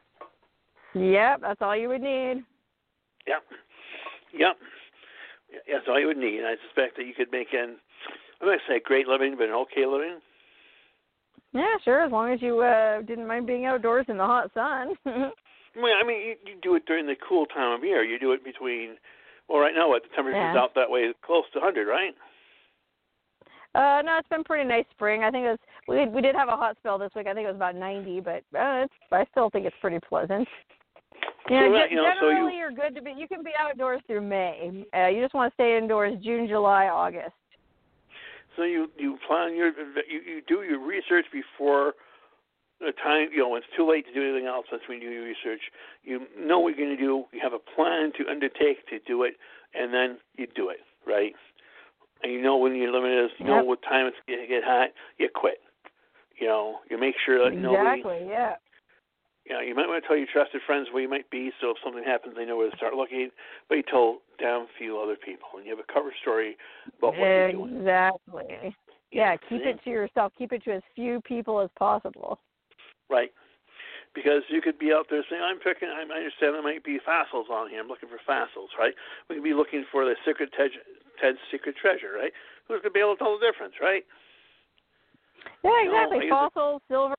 Yep, that's all you would need. Yep. Yep. That's all you would need. And I suspect that you could make an, I'm not going to say great living, but an okay living. Yeah, sure, as long as you uh, didn't mind being outdoors in the hot sun. Well, I mean, you, you do it during the cool time of year. You do it between, well, right now, what, the temperature's yeah. out that way, close to one hundred, right? Uh, no, it's been pretty nice spring. I think it was, we we did have a hot spell this week. I think it was about ninety, but uh, it's, I still think it's pretty pleasant. Yeah, so that, ge- you know, generally so you, you're good to be. You can be outdoors through May. Uh, you just want to stay indoors June, July, August. So you you plan your you, you do your research before the time, you know, when it's too late to do anything else. That's when you do your research. You know what you're going to do. You have a plan to undertake to do it, and then you do it, right? And you know when your limit is. You yep. know what time it's going to get hot. You quit. You know, you make sure that nobody. Exactly. Yeah. You know, you might want to tell your trusted friends where you might be, so if something happens, they know where to start looking. But you tell damn few other people, and you have a cover story about what exactly. you're doing. Exactly. Yeah. Keep See? it to yourself. Keep it to as few people as possible. Right. Because you could be out there saying, I'm picking, I understand there might be fossils on here. I'm looking for fossils, right? We could be looking for the secret Ted, Ted's secret treasure, right? Who's going to be able to tell the difference, right? Yeah, exactly. You know, fossils, silver.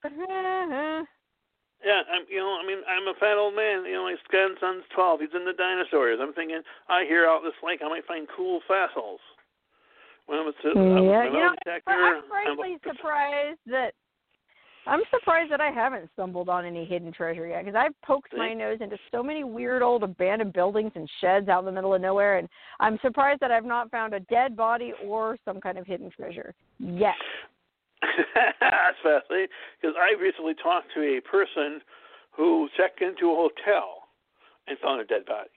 Yeah, I'm, you know, I mean, I'm a fat old man. You know, my grandson's twelve. He's in the dinosaurs. I'm thinking, I hear out this lake, I might find cool fossils. When I'm a, yeah, I'm you know, detector, I'm frankly I'm surprised that I'm surprised that I haven't stumbled on any hidden treasure yet, because I've poked See? my nose into so many weird old abandoned buildings and sheds out in the middle of nowhere, and I'm surprised that I've not found a dead body or some kind of hidden treasure yet. That's fascinating, because I recently talked to a person who checked into a hotel and found a dead body.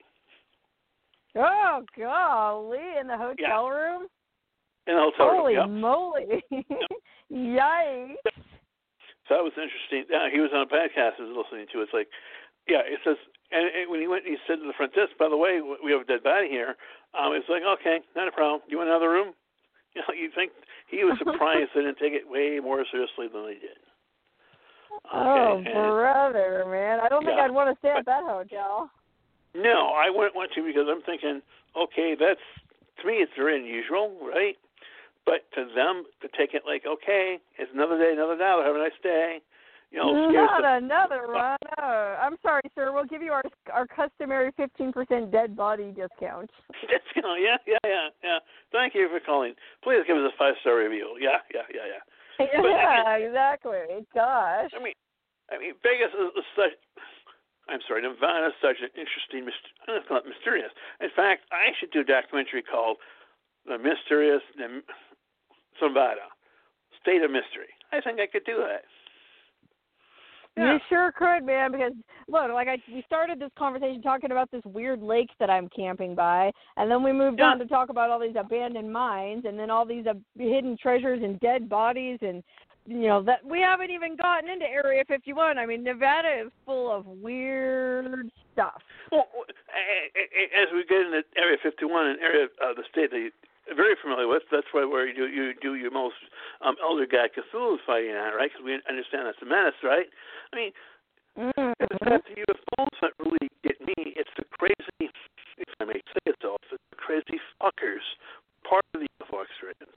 Oh, golly, in the hotel yeah. room? In the hotel Holy room, yep. moly. Yikes. So that was interesting. Yeah, he was on a podcast I was listening to. It's like, yeah, it says, and, and when he went, he said to the front desk, by the way, we have a dead body here. Um, it's like, okay, not a problem. You want another room? You know, you'd think he was surprised they didn't take it way more seriously than they did. Okay, oh, and, brother, man. I don't think yeah, I'd want to stay but, at that hotel. No, I wouldn't want to, because I'm thinking, okay, that's, to me, it's very unusual, right? But to them, to take it like, okay, it's another day, another dollar, have a nice day. You know, Not the, another one. No. I'm sorry, sir. We'll give you our our customary fifteen percent dead body discount. Discount, yeah, yeah, yeah, yeah. Thank you for calling. Please give us a five-star review. Yeah, yeah, yeah, yeah. Yeah, but, I mean, exactly. Gosh. I mean, I mean, Vegas is, is such. I'm sorry, Nevada is such an interesting, I'm not call it mysterious. In fact, I should do a documentary called "The Mysterious Nevada, State of Mystery." I think I could do that. Yeah. You sure could, man, because, look, like I, we started this conversation talking about this weird lake that I'm camping by, and then we moved yeah. on to talk about all these abandoned mines, and then all these uh, hidden treasures and dead bodies, and, you know, that we haven't even gotten into Area fifty-one. I mean, Nevada is full of weird stuff. Well, as we get into Area fifty-one, an area of the state that you're very familiar with, that's where, where you do you do your most um, elder god Cthulhu fighting at, right? Because we understand that's a menace, right? I mean, Mm-hmm. it's not the U F Os that really get me. It's the crazy, if I may say it so, it's the crazy fuckers part of the U F O experience.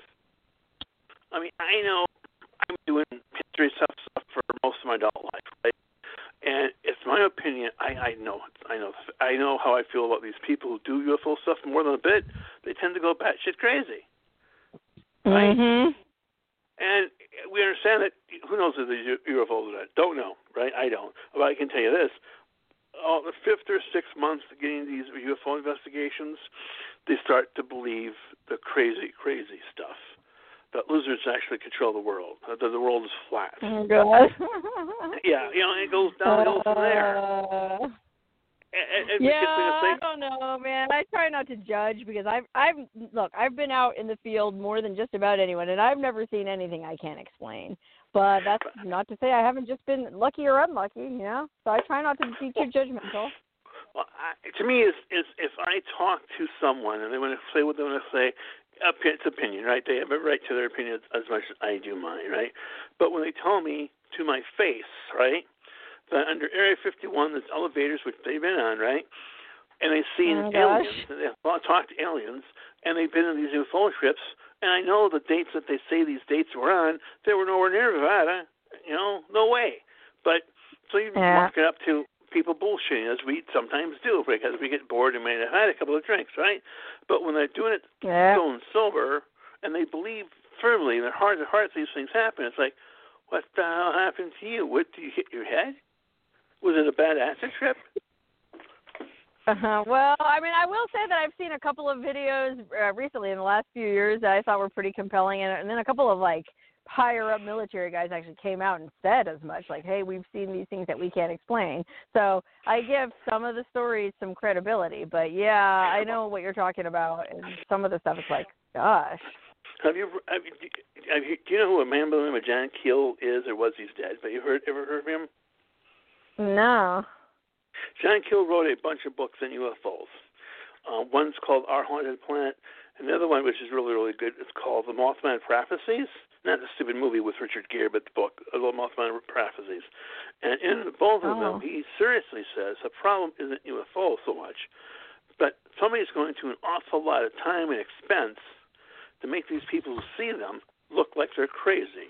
I mean, I know I'm doing history stuff, stuff for most of my adult life, right? And it's my opinion. I, I know, I know, I know how I feel about these people who do U F O stuff more than a bit. They tend to go batshit crazy, right? Mm-hmm. And we understand that. Who knows if the U F Os are that? Don't know, right? I don't. But I can tell you this: oh, the fifth or sixth month of getting these U F O investigations, they start to believe the crazy, crazy stuff. That lizards actually control the world. That the world is flat. Oh, God. Yeah, you know, it goes downhill from there. Uh, And, and yeah, say, I don't know, man. I try not to judge because I've, I've, look, I've been out in the field more than just about anyone, and I've never seen anything I can't explain. But that's not to say I haven't just been lucky or unlucky, you know. So I try not to be too judgmental. Well, I, to me, is is if I talk to someone and they want to say what they want to say, it's opinion, right? They have a right to their opinion as much as I do mine, right? But when they tell me to my face, right, that under Area fifty-one, there's elevators, which they've been on, right, and they've seen Oh, aliens, gosh. and they've talked to aliens, and they've been on these U F O trips, and I know the dates that they say these dates were on, they were nowhere near Nevada, you know, no way. But so you Yeah. mark it up to people bullshitting, as we sometimes do, because we get bored and may have had a couple of drinks, right? But when they're doing it Yeah. stone sober, and they believe firmly in their heart of hearts these things happen, it's like, what the hell happened to you? What, did you hit your head? Was it a bad acid trip? Uh-huh. Well, I mean, I will say that I've seen a couple of videos uh, recently in the last few years that I thought were pretty compelling, and, and then a couple of, like, higher-up military guys actually came out and said as much, like, hey, we've seen these things that we can't explain. So I give some of the stories some credibility, but, yeah, I know what you're talking about, and some of the stuff is like, gosh. Have you, have you, have you do you know who a man by the name of John Keel is, or was he's dead? But you heard ever heard of him? No. John Keel wrote a bunch of books on U F Os. Uh, one's called Our Haunted Planet, and the other one, which is really, really good, is called The Mothman Prophecies. Not the stupid movie with Richard Gere, but the book, The Mothman Prophecies. And in both of Oh. them, he seriously says the problem isn't U F O so much, but somebody's going to an awful lot of time and expense to make these people who see them look like they're crazy.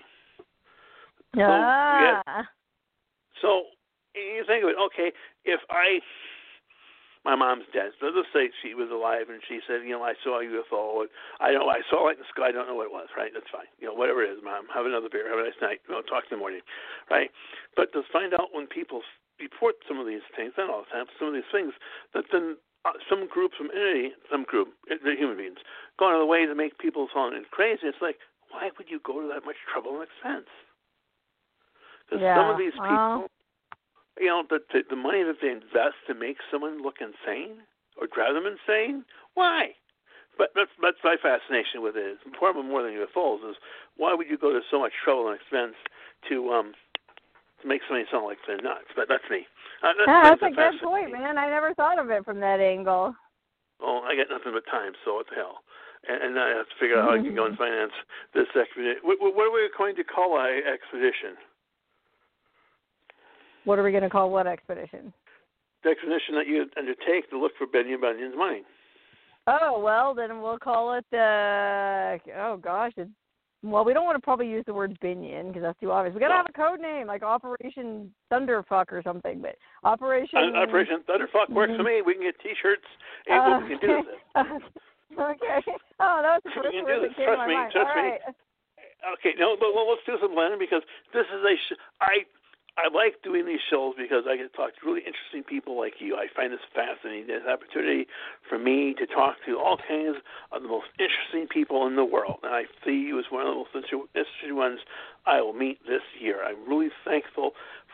Ah. So, yeah, so you think of it, okay, if I, my mom's dead, so let's say she was alive and she said, you know, I saw a U F O, and I know I saw it in the sky, I don't know what it was, right? That's fine. You know, whatever it is, Mom, have another beer, have a nice night, you know, talk in the morning, right? But to find out when people report some of these things, not all the time, some of these things, that then uh, some group, some entity, some group, the human beings, go out of the way to make people sound crazy, it's like, why would you go to that much trouble and expense? Because yeah. some of these people, well, you know, the, the the money that they invest to make someone look insane or drive them insane, why? But that's that's my fascination with it. It's probably more than U F Os is why would you go to so much trouble and expense to um to make somebody sound like they're nuts? But that's me. Uh, that's, yeah, that's, that's a good point, man. I never thought of it from that angle. Oh, I got nothing but time, so what the hell? And, and I have to figure out how I can go and finance this expedition. What, what are we going to call our expedition? What are we going to call what expedition? The expedition that you undertake to look for Benny Bunyan's money. Oh, well, then we'll call it the, oh, gosh. It's, well, we don't want to probably use the word Binion because that's too obvious. we got to No. have a code name like Operation Thunderfuck or something. But Operation... Uh, Operation Thunderfuck works for me. We can get T-shirts. Hey, Uh, what we can do is this. Okay. Oh, that was the We first can word do that this. came Trust to my me. mind. Trust All me. right. Okay, no, but well, let's do some blending because this is a sh- I I like doing these shows because I get to talk to really interesting people like you. I find this fascinating. There's an opportunity for me to talk to all kinds of the most interesting people in the world, and I see you as one of the most interesting ones I will meet this year. I'm really thankful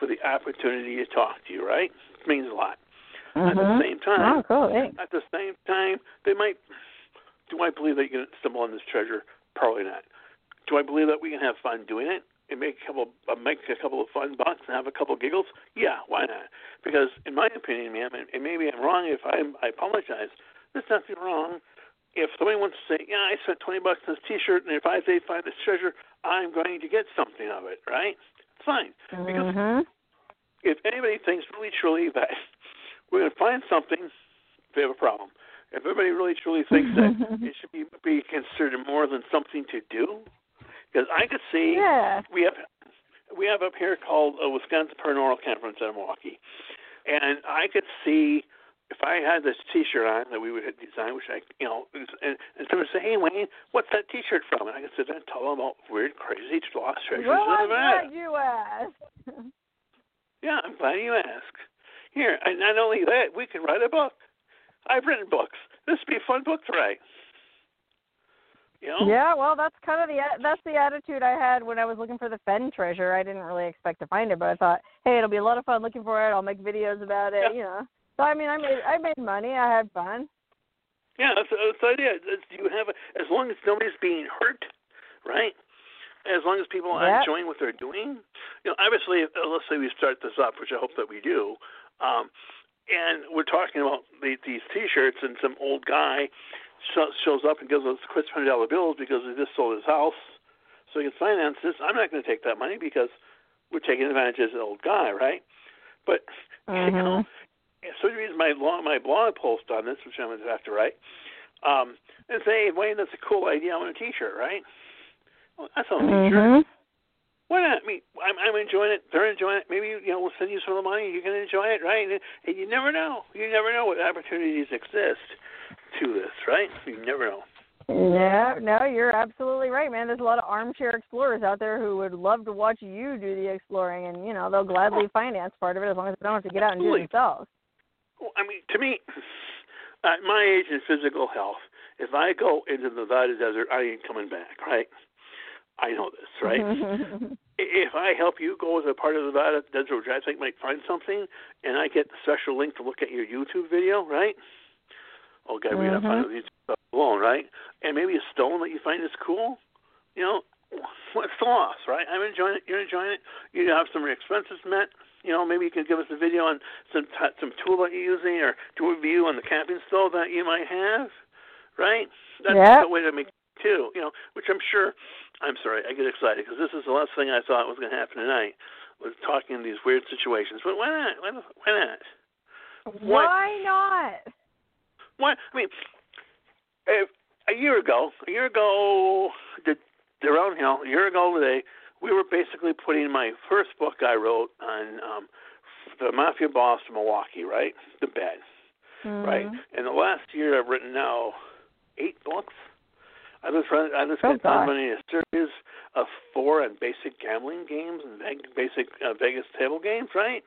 for the opportunity to talk to you, right? It means a lot. Mm-hmm. At the same time, oh, cool. Thanks. at the same time, they might. Do I believe that you can stumble on this treasure? Probably not. Do I believe that we can have fun doing it and make a couple, uh, make a couple of fun bucks and have a couple of giggles? Yeah, why not? Because in my opinion, man, and, and maybe I'm wrong. If I'm, I apologize. There's nothing wrong. If somebody wants to say, yeah, I spent twenty bucks on this T-shirt, and if I they find this treasure, I'm going to get something of it, right? It's fine. Because mm-hmm. if anybody thinks really truly that we're going to find something, they have a problem. If everybody really truly thinks that it should be, be considered more than something to do, because I could see yeah. we have we have up here called a Wisconsin Paranormal Conference in Milwaukee, and I could see if I had this T-shirt on that we would have designed, which I, you know, and, and someone would say, "Hey, Wayne, what's that T-shirt from?" And I could sit there and tell them about weird, crazy, lost treasures well, in I'm Nevada. glad you asked. Yeah, I'm glad you asked. Here, and not only that, we can write a book. I've written books. This would be a fun book to write. You know? Yeah, well, that's kind of the that's the attitude I had when I was looking for the Fenn treasure. I didn't really expect to find it, but I thought, hey, it'll be a lot of fun looking for it. I'll make videos about it, yeah. you know. So I mean, I made I made money. I had fun. Yeah, that's, that's the idea. It's, you have a, as long as nobody's being hurt, right? As long as people are yep. enjoying what they're doing. You know, obviously, let's say we start this up, which I hope that we do. Um, And we're talking about the, these T-shirts, and some old guy sh- shows up and gives us Chris one hundred dollar bills because he just sold his house, so he can finance this. I'm not going to take that money because we're taking advantage of this old guy, right? But mm-hmm. you know, so the reason my blog, my blog post on this, which I'm going to have to write, um, and say, hey, Wayne, that's a cool idea. I want a T-shirt, right? Well, that's a mm-hmm. T-shirt. Why not? I mean, I'm, I'm enjoying it. They're enjoying it. Maybe, you know, we'll send you some of the money. You can enjoy it, right? And, and you never know. You never know what opportunities exist to this, right? You never know. Yeah, no, you're absolutely right, man. There's a lot of armchair explorers out there who would love to watch you do the exploring, and, you know, they'll gladly finance part of it as long as they don't have to get out and do it themselves. Well, I mean, to me, at my age in physical health, if I go into the Nevada desert, I ain't coming back, right? I know this, right? If I help you go as a part of the Nevada Desert, which I think might find something, and I get the special link to look at your YouTube video, right? Oh, God, we're going to find these stuff alone, right? And maybe a stone that you find is cool, you know, what's the loss, right? I'm enjoying it. You're enjoying it. You have some expenses met. You know, maybe you can give us a video on some t- some tool that you're using, or do a review on the camping stove that you might have, right? That's yep. a way to make it too, you know, which I'm sure, I'm sorry, I get excited because this is the last thing I thought was going to happen tonight, was talking in these weird situations. But why not? Why, why not? Why, why not? Why? I mean, if, a year ago, a year ago, the, the Roundhill, a year ago today, we were basically putting my first book I wrote on um, the Mafia Boss of Milwaukee, right? The bed, mm-hmm. right? And the last year I've written now eight books. I just run, I just oh, got done running a series of four on basic gambling games and basic uh, Vegas table games, right?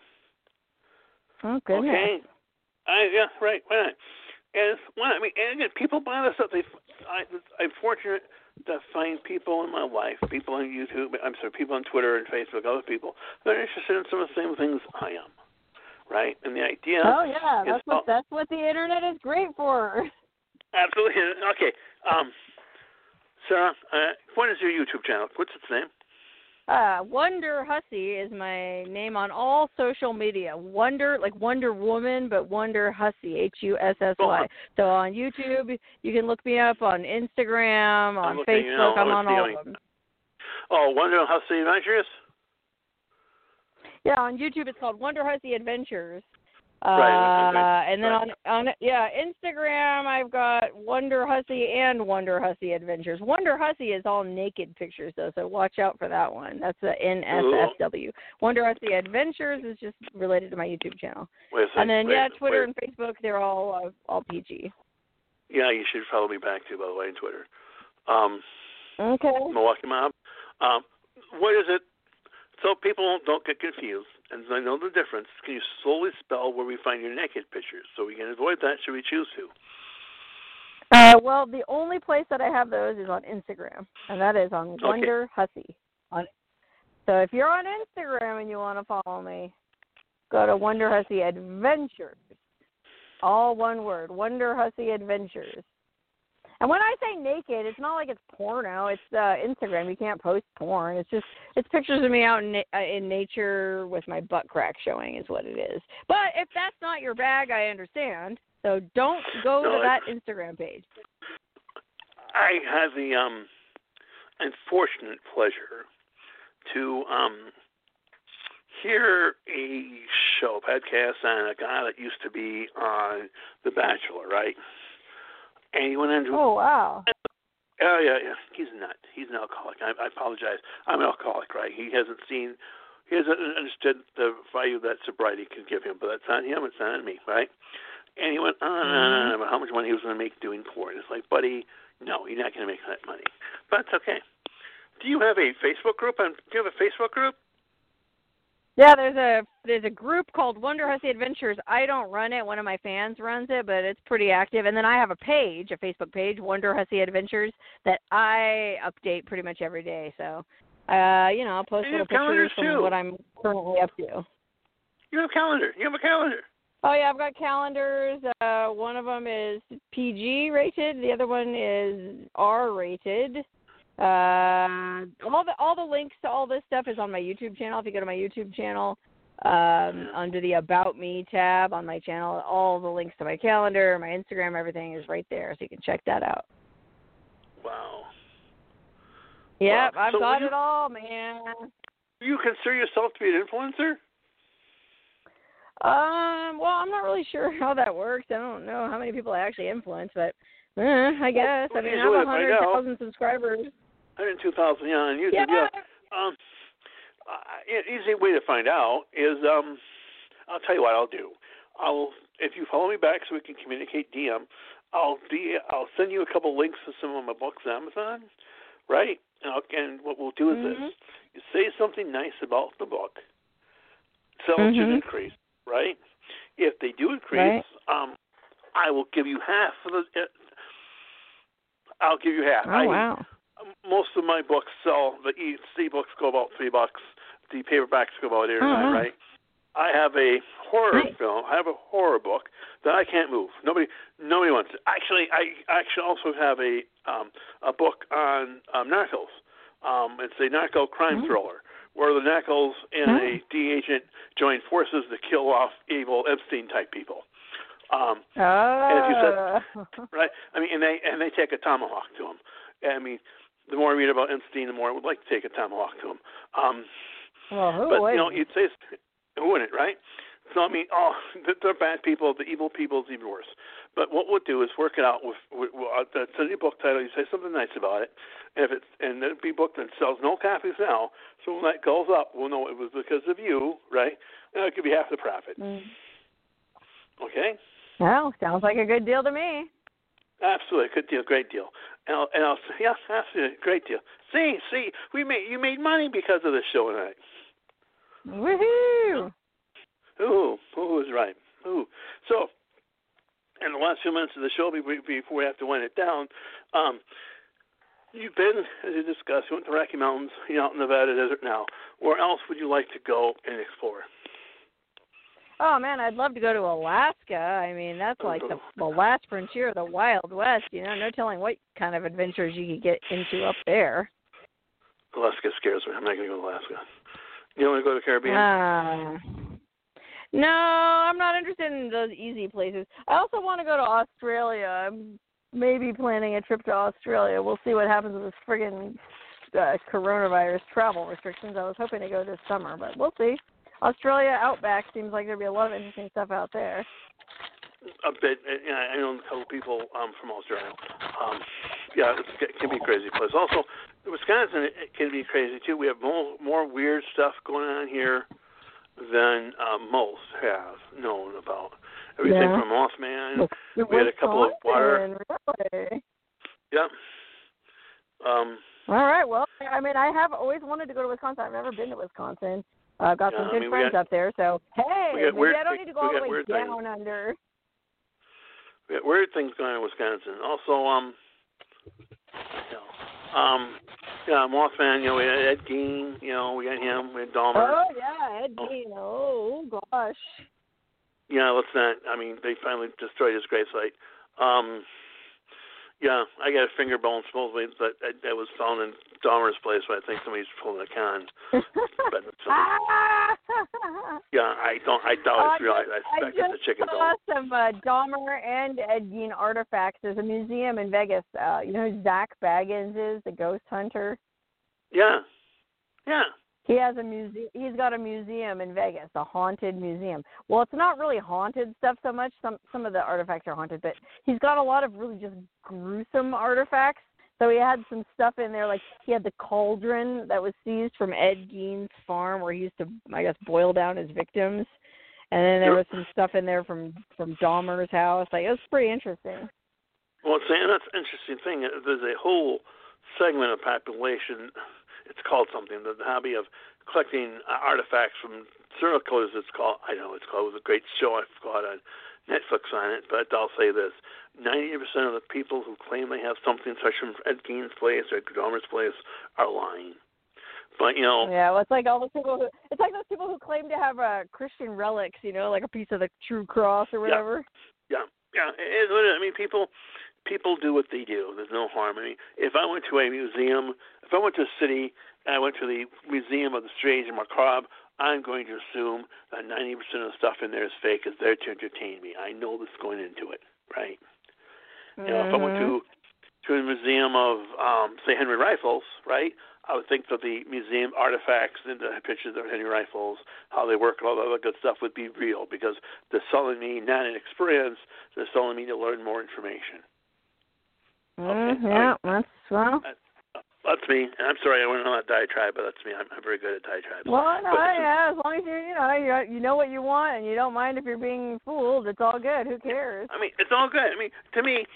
Oh, goodness. Okay. I, yeah, right. Why not? And why not? I mean, and again, people buy this stuff. They, I, I'm fortunate to find people in my life, people on YouTube, I'm sorry, people on Twitter and Facebook, other people that are interested in some of the same things I am, right? And the idea. Oh yeah, that's is, what oh, that's what the internet is great for. Absolutely. Okay. Um. Sarah, uh, what is your YouTube channel? What's its name? Uh, Wonder Hussy is my name on all social media. Wonder, like Wonder Woman, but Wonder Hussy, H U S S Y. Oh, so on YouTube, you can look me up on Instagram, on Facebook. You know, I'm on all of them. Oh, Wonder Hussy Adventures? Yeah, on YouTube it's called Wonder Hussy Adventures. Uh, right. And then right. on, on yeah, Instagram I've got Wonder Hussy and Wonder Hussy Adventures. Wonder Hussy is all naked pictures though, so watch out for that one. That's the N S F W. Ooh. Wonder Hussy Adventures is just related to my YouTube channel. Wait a second, and then wait, yeah, Twitter wait. and Facebook, they're all uh, all P G. Yeah, you should follow me back too, by the way, on Twitter. Um, okay. Milwaukee Mob. Um, what is it? So people don't get confused, and I know the difference. Can you slowly spell where we find your naked pictures so we can avoid that should we choose to? Uh, well, the only place that I have those is on Instagram, and that is on okay. Wonder Hussy. On So if you're on Instagram and you want to follow me, go to Wonder Hussy Adventures. All one word, Wonder Hussy Adventures. And when I say naked, it's not like it's porno. It's uh, Instagram. You can't post porn. It's just it's pictures of me out in, uh, in nature with my butt crack showing is what it is. But if that's not your bag, I understand. So don't go no, to that Instagram page. I had the um, unfortunate pleasure to um, hear a show, podcast, on a guy that used to be on The Bachelor, right? And he went into... Oh, wow. Oh, yeah, yeah. He's not. He's an alcoholic. I, I apologize. I'm an alcoholic, right? He hasn't seen... He hasn't understood the value that sobriety can give him, but that's on him. It's not on me, right? And he went on and on and on about how much money he was going to make doing porn. It's like, buddy, no, you're not going to make that money. But it's okay. Do you have a Facebook group? Do you have a Facebook group? Yeah, there's a there's a group called Wonder Hussy Adventures. I don't run it. One of my fans runs it, but it's pretty active. And then I have a page, a Facebook page, Wonder Hussy Adventures, that I update pretty much every day. So, uh, you know, I'll post little pictures from too. what I'm currently up to. You have a calendar. You have a calendar. Oh, yeah, I've got calendars. Uh, one of them is P G rated. The other one is R rated. Uh, all the all the links to all this stuff is on my YouTube channel. If you go to my YouTube channel, um, under the About Me tab on my channel, all the links to my calendar, my Instagram, everything is right there, so you can check that out. Wow. Yep, wow. I've so got you, it all, man. Do you consider yourself to be an influencer? Um, well, I'm not really sure how that works. I don't know how many people I actually influence, but eh, I guess. Well, I mean, I have one hundred thousand subscribers. one hundred two thousand, yeah, on YouTube, yeah. yeah. Um, uh, an easy way to find out is, um, I'll tell you what I'll do. I'll, if you follow me back so we can communicate D M, I'll D, I'll send you a couple links to some of my books on Amazon, right? And, I'll, and what we'll do is mm-hmm. this. You say something nice about the book. Sales mm-hmm. should increase, right? If they do increase, right. um, I will give you half of the, uh, I'll give you half. Oh, I, wow. Most of my books sell. The e-books go about three bucks. The paperbacks go about eight or uh-huh. nine, right? I have a horror right. film. I have a horror book that I can't move. Nobody, nobody wants it. Actually, I actually also have a um, a book on um, Narcos. Um, it's a narco crime mm-hmm. thriller where the Narcos and mm-hmm. a D agent join forces to kill off evil Epstein type people. Um, oh. And if you said, right? I mean, and they and they take a tomahawk to them. I mean, the more I read about Epstein, the more I would like to take a tomahawk to him. Um, well, who but, wouldn't? you know, you'd say, who wouldn't, right? So, I mean, oh, they're bad people. The evil people is even worse. But what we'll do is work it out with, with, with uh, send you a book title. You say something nice about it. And if it's, and it'll be a book that sells no copies now. So when that goes up, we'll know it was because of you, right? And I'll give you half the profit. Mm. Okay? Well, sounds like a good deal to me. Absolutely, good deal, great deal. And I'll, and I'll say, yes, absolutely, great deal. See, see, we made you made money because of this show tonight. Woohoo! Ooh, ooh is right. Ooh. So, in the last few minutes of the show, before we have to wind it down, um, you've been, as you discussed, you went to the Rocky Mountains, you're out in the Nevada desert now. Where else would you like to go and explore? Oh, man, I'd love to go to Alaska. I mean, that's like the, the last frontier of the Wild West. You know, no telling what kind of adventures you could get into up there. Alaska scares me. I'm not going to go to Alaska. You want to go to the Caribbean? Uh, no, I'm not interested in those easy places. I also want to go to Australia. I'm maybe planning a trip to Australia. We'll see what happens with this friggin' uh, coronavirus travel restrictions. I was hoping to go this summer, but we'll see. Australia Outback seems like there'd be a lot of interesting stuff out there. A bit. I know a couple of people um, from Australia. Um, yeah, it's, it can be a crazy place. Also, Wisconsin it can be crazy too. We have more, more weird stuff going on here than uh, most have known about. Everything yeah. from Mothman. Well, we had a couple of water. Really? Yep. Um, All right. Well, I mean, I have always wanted to go to Wisconsin. I've never been to Wisconsin. Uh, I've got yeah, some good I mean, friends got, up there, so hey, maybe weird, I don't need to go all the way down things. under. We got weird things going on in Wisconsin. Also, um, you know, um, Yeah, Mothman. You know, we had Ed Gein. You know, we got him. We had Dahmer. Oh yeah, Ed Gein. Oh, oh gosh. Yeah, let's not. I mean, they finally destroyed his gravesite. Um, yeah, I got a finger bone supposedly that that was found in Dahmer's place, but I think somebody's pulling a con. But yeah, I don't. I doubt uh, it's real. I, I suspect I it's a chicken saw bone. some uh, Dahmer and Ed Gein artifacts. There's a museum in Vegas. Uh, you know who Zach Baggins is, the ghost hunter? Yeah, yeah. He has a museum. He's got a museum in Vegas, a haunted museum. Well, it's not really haunted stuff so much. Some some of the artifacts are haunted, but he's got a lot of really just gruesome artifacts. So he had some stuff in there, like he had the cauldron that was seized from Ed Gein's farm, where he used to, I guess, boil down his victims. And then there was some stuff in there from from Dahmer's house. Like, it was pretty interesting. Well, Sam, that's an interesting thing. There's a whole segment of population. It's called something, the hobby of collecting uh, artifacts from serial killers. It's called, I know it's called, it was a great show I forgot on Netflix on it, but I'll say this. ninety percent of the people who claim they have something such from Ed Gein's place or Dahmer's place are lying. But, you know. Yeah, well, it's like all those people who, it's like those people who claim to have uh, Christian relics, you know, like a piece of the true cross or whatever. Yeah, yeah. yeah. It is what it is. I mean, people. People do what they do. There's no harm. I mean, if I went to a museum, if I went to a city and I went to the Museum of the Strange and Macabre, I'm going to assume that ninety percent of the stuff in there is fake. It's there to entertain me. I know this going into it, right? Mm-hmm. You know, if I went to to a museum of, um, say, Henry rifles, right, I would think that the museum artifacts and the pictures of Henry rifles, how they work, and all that other good stuff would be real because they're selling me not an experience, they're selling me to learn more information. Okay. Mm, yeah, that's, well. That's me. And I'm sorry I went on that diatribe, but that's me. I'm, I'm very good at diatribes. Well, no, but, yeah, as long as you, you know, you, you know what you want and you don't mind if you're being fooled, it's all good. Who cares? I mean, it's all good. I mean, to me,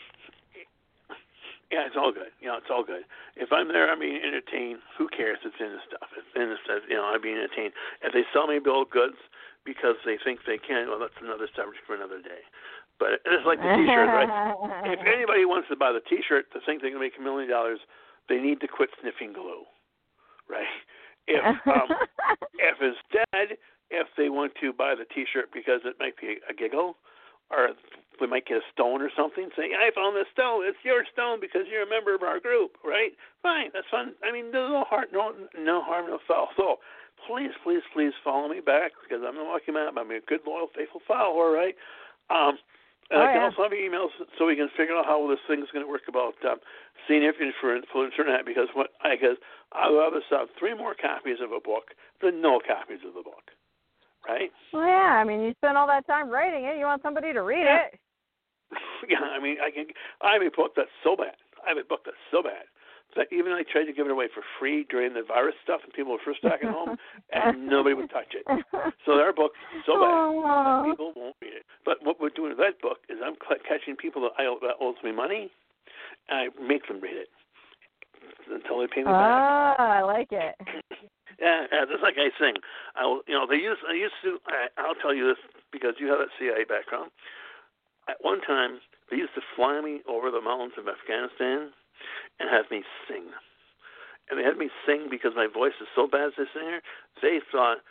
yeah, it's all good. You know, it's all good. If I'm there, I'm being entertained. Who cares? It's in the stuff. It's in the stuff. You know, I'm being entertained. If they sell me bill of goods because they think they can, well, that's another subject for another day. But it's like the T-shirt, right? If anybody wants to buy the T-shirt to think they can make a million dollars, they need to quit sniffing glue, right? If um, if instead, if they want to buy the T-shirt because it might be a giggle, or we might get a stone or something, saying, I found this stone. It's your stone because you're a member of our group, right? Fine, that's fun. I mean, there's no harm, no, no harm, no foul. So please, please, please follow me back because I'm a lucky man. I'm a good, loyal, faithful follower, right? Um, and oh, I can yeah. also have emails so we can figure out how this thing is going to work about um, seeing influence for influence or not because what I guess I'd rather sell three more copies of a book than no copies of the book, right? Well, yeah, I mean, you spent all that time writing it. You want somebody to read yeah. it. Yeah, I mean, I can. I have a book that's so bad. I have a book that's so bad that even I tried to give it away for free during the virus stuff, and people were first back at home, and nobody would touch it. So their book's so bad that people won't read it. But what we're doing with that book is I'm catching people that I that owes me money, and I make them read it until they pay me ah, back. Ah, I like it. Yeah, yeah, just like I sing. I will, you know, they used. I used to. I, I'll tell you this because you have that C I A background. At one time, they used to fly me over the mountains of Afghanistan and have me sing. And they had me sing because my voice is so bad as a singer, they thought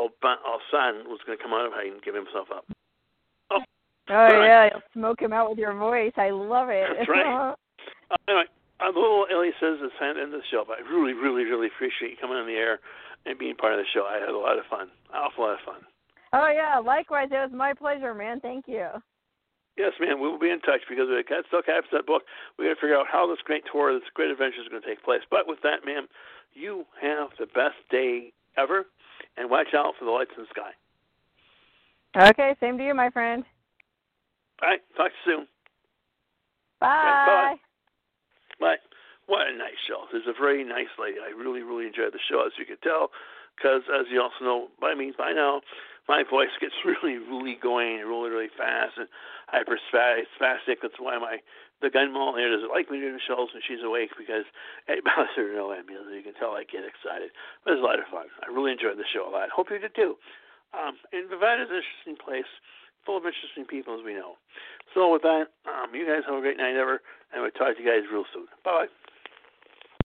Al-Assad was going to come out of hiding and give himself up. Oh, oh yeah, you'll smoke him out with your voice. I love it. That's right. uh, anyway, a little Ellie says it's the end of the show, but I really, really, really appreciate you coming on the air and being part of the show. I had a lot of fun, an awful lot of fun. Oh, yeah, likewise. It was my pleasure, man. Thank you. Yes, man, we will be in touch because we got still captures that book. We got to figure out how this great tour, this great adventure is going to take place. But with that, man, you have the best day ever, and watch out for the lights in the sky. Okay, same to you, my friend. All right, talk to you soon. Bye. Bye. Bye. What a nice show. This is a very nice lady. I really, really enjoyed the show, as you can tell, because as you also know by me by now, my voice gets really, really going really, really fast and hyperspastic. That's why my the gun mall here doesn't like me doing the shows when she's awake because it bothers her no end. Because you can tell I get excited. But it's a lot of fun. I really enjoyed the show a lot. Hope you did too. Um, and Nevada is an interesting place, full of interesting people as we know. So with that, um, you guys have a great night ever, and we'll talk to you guys real soon. Bye-bye.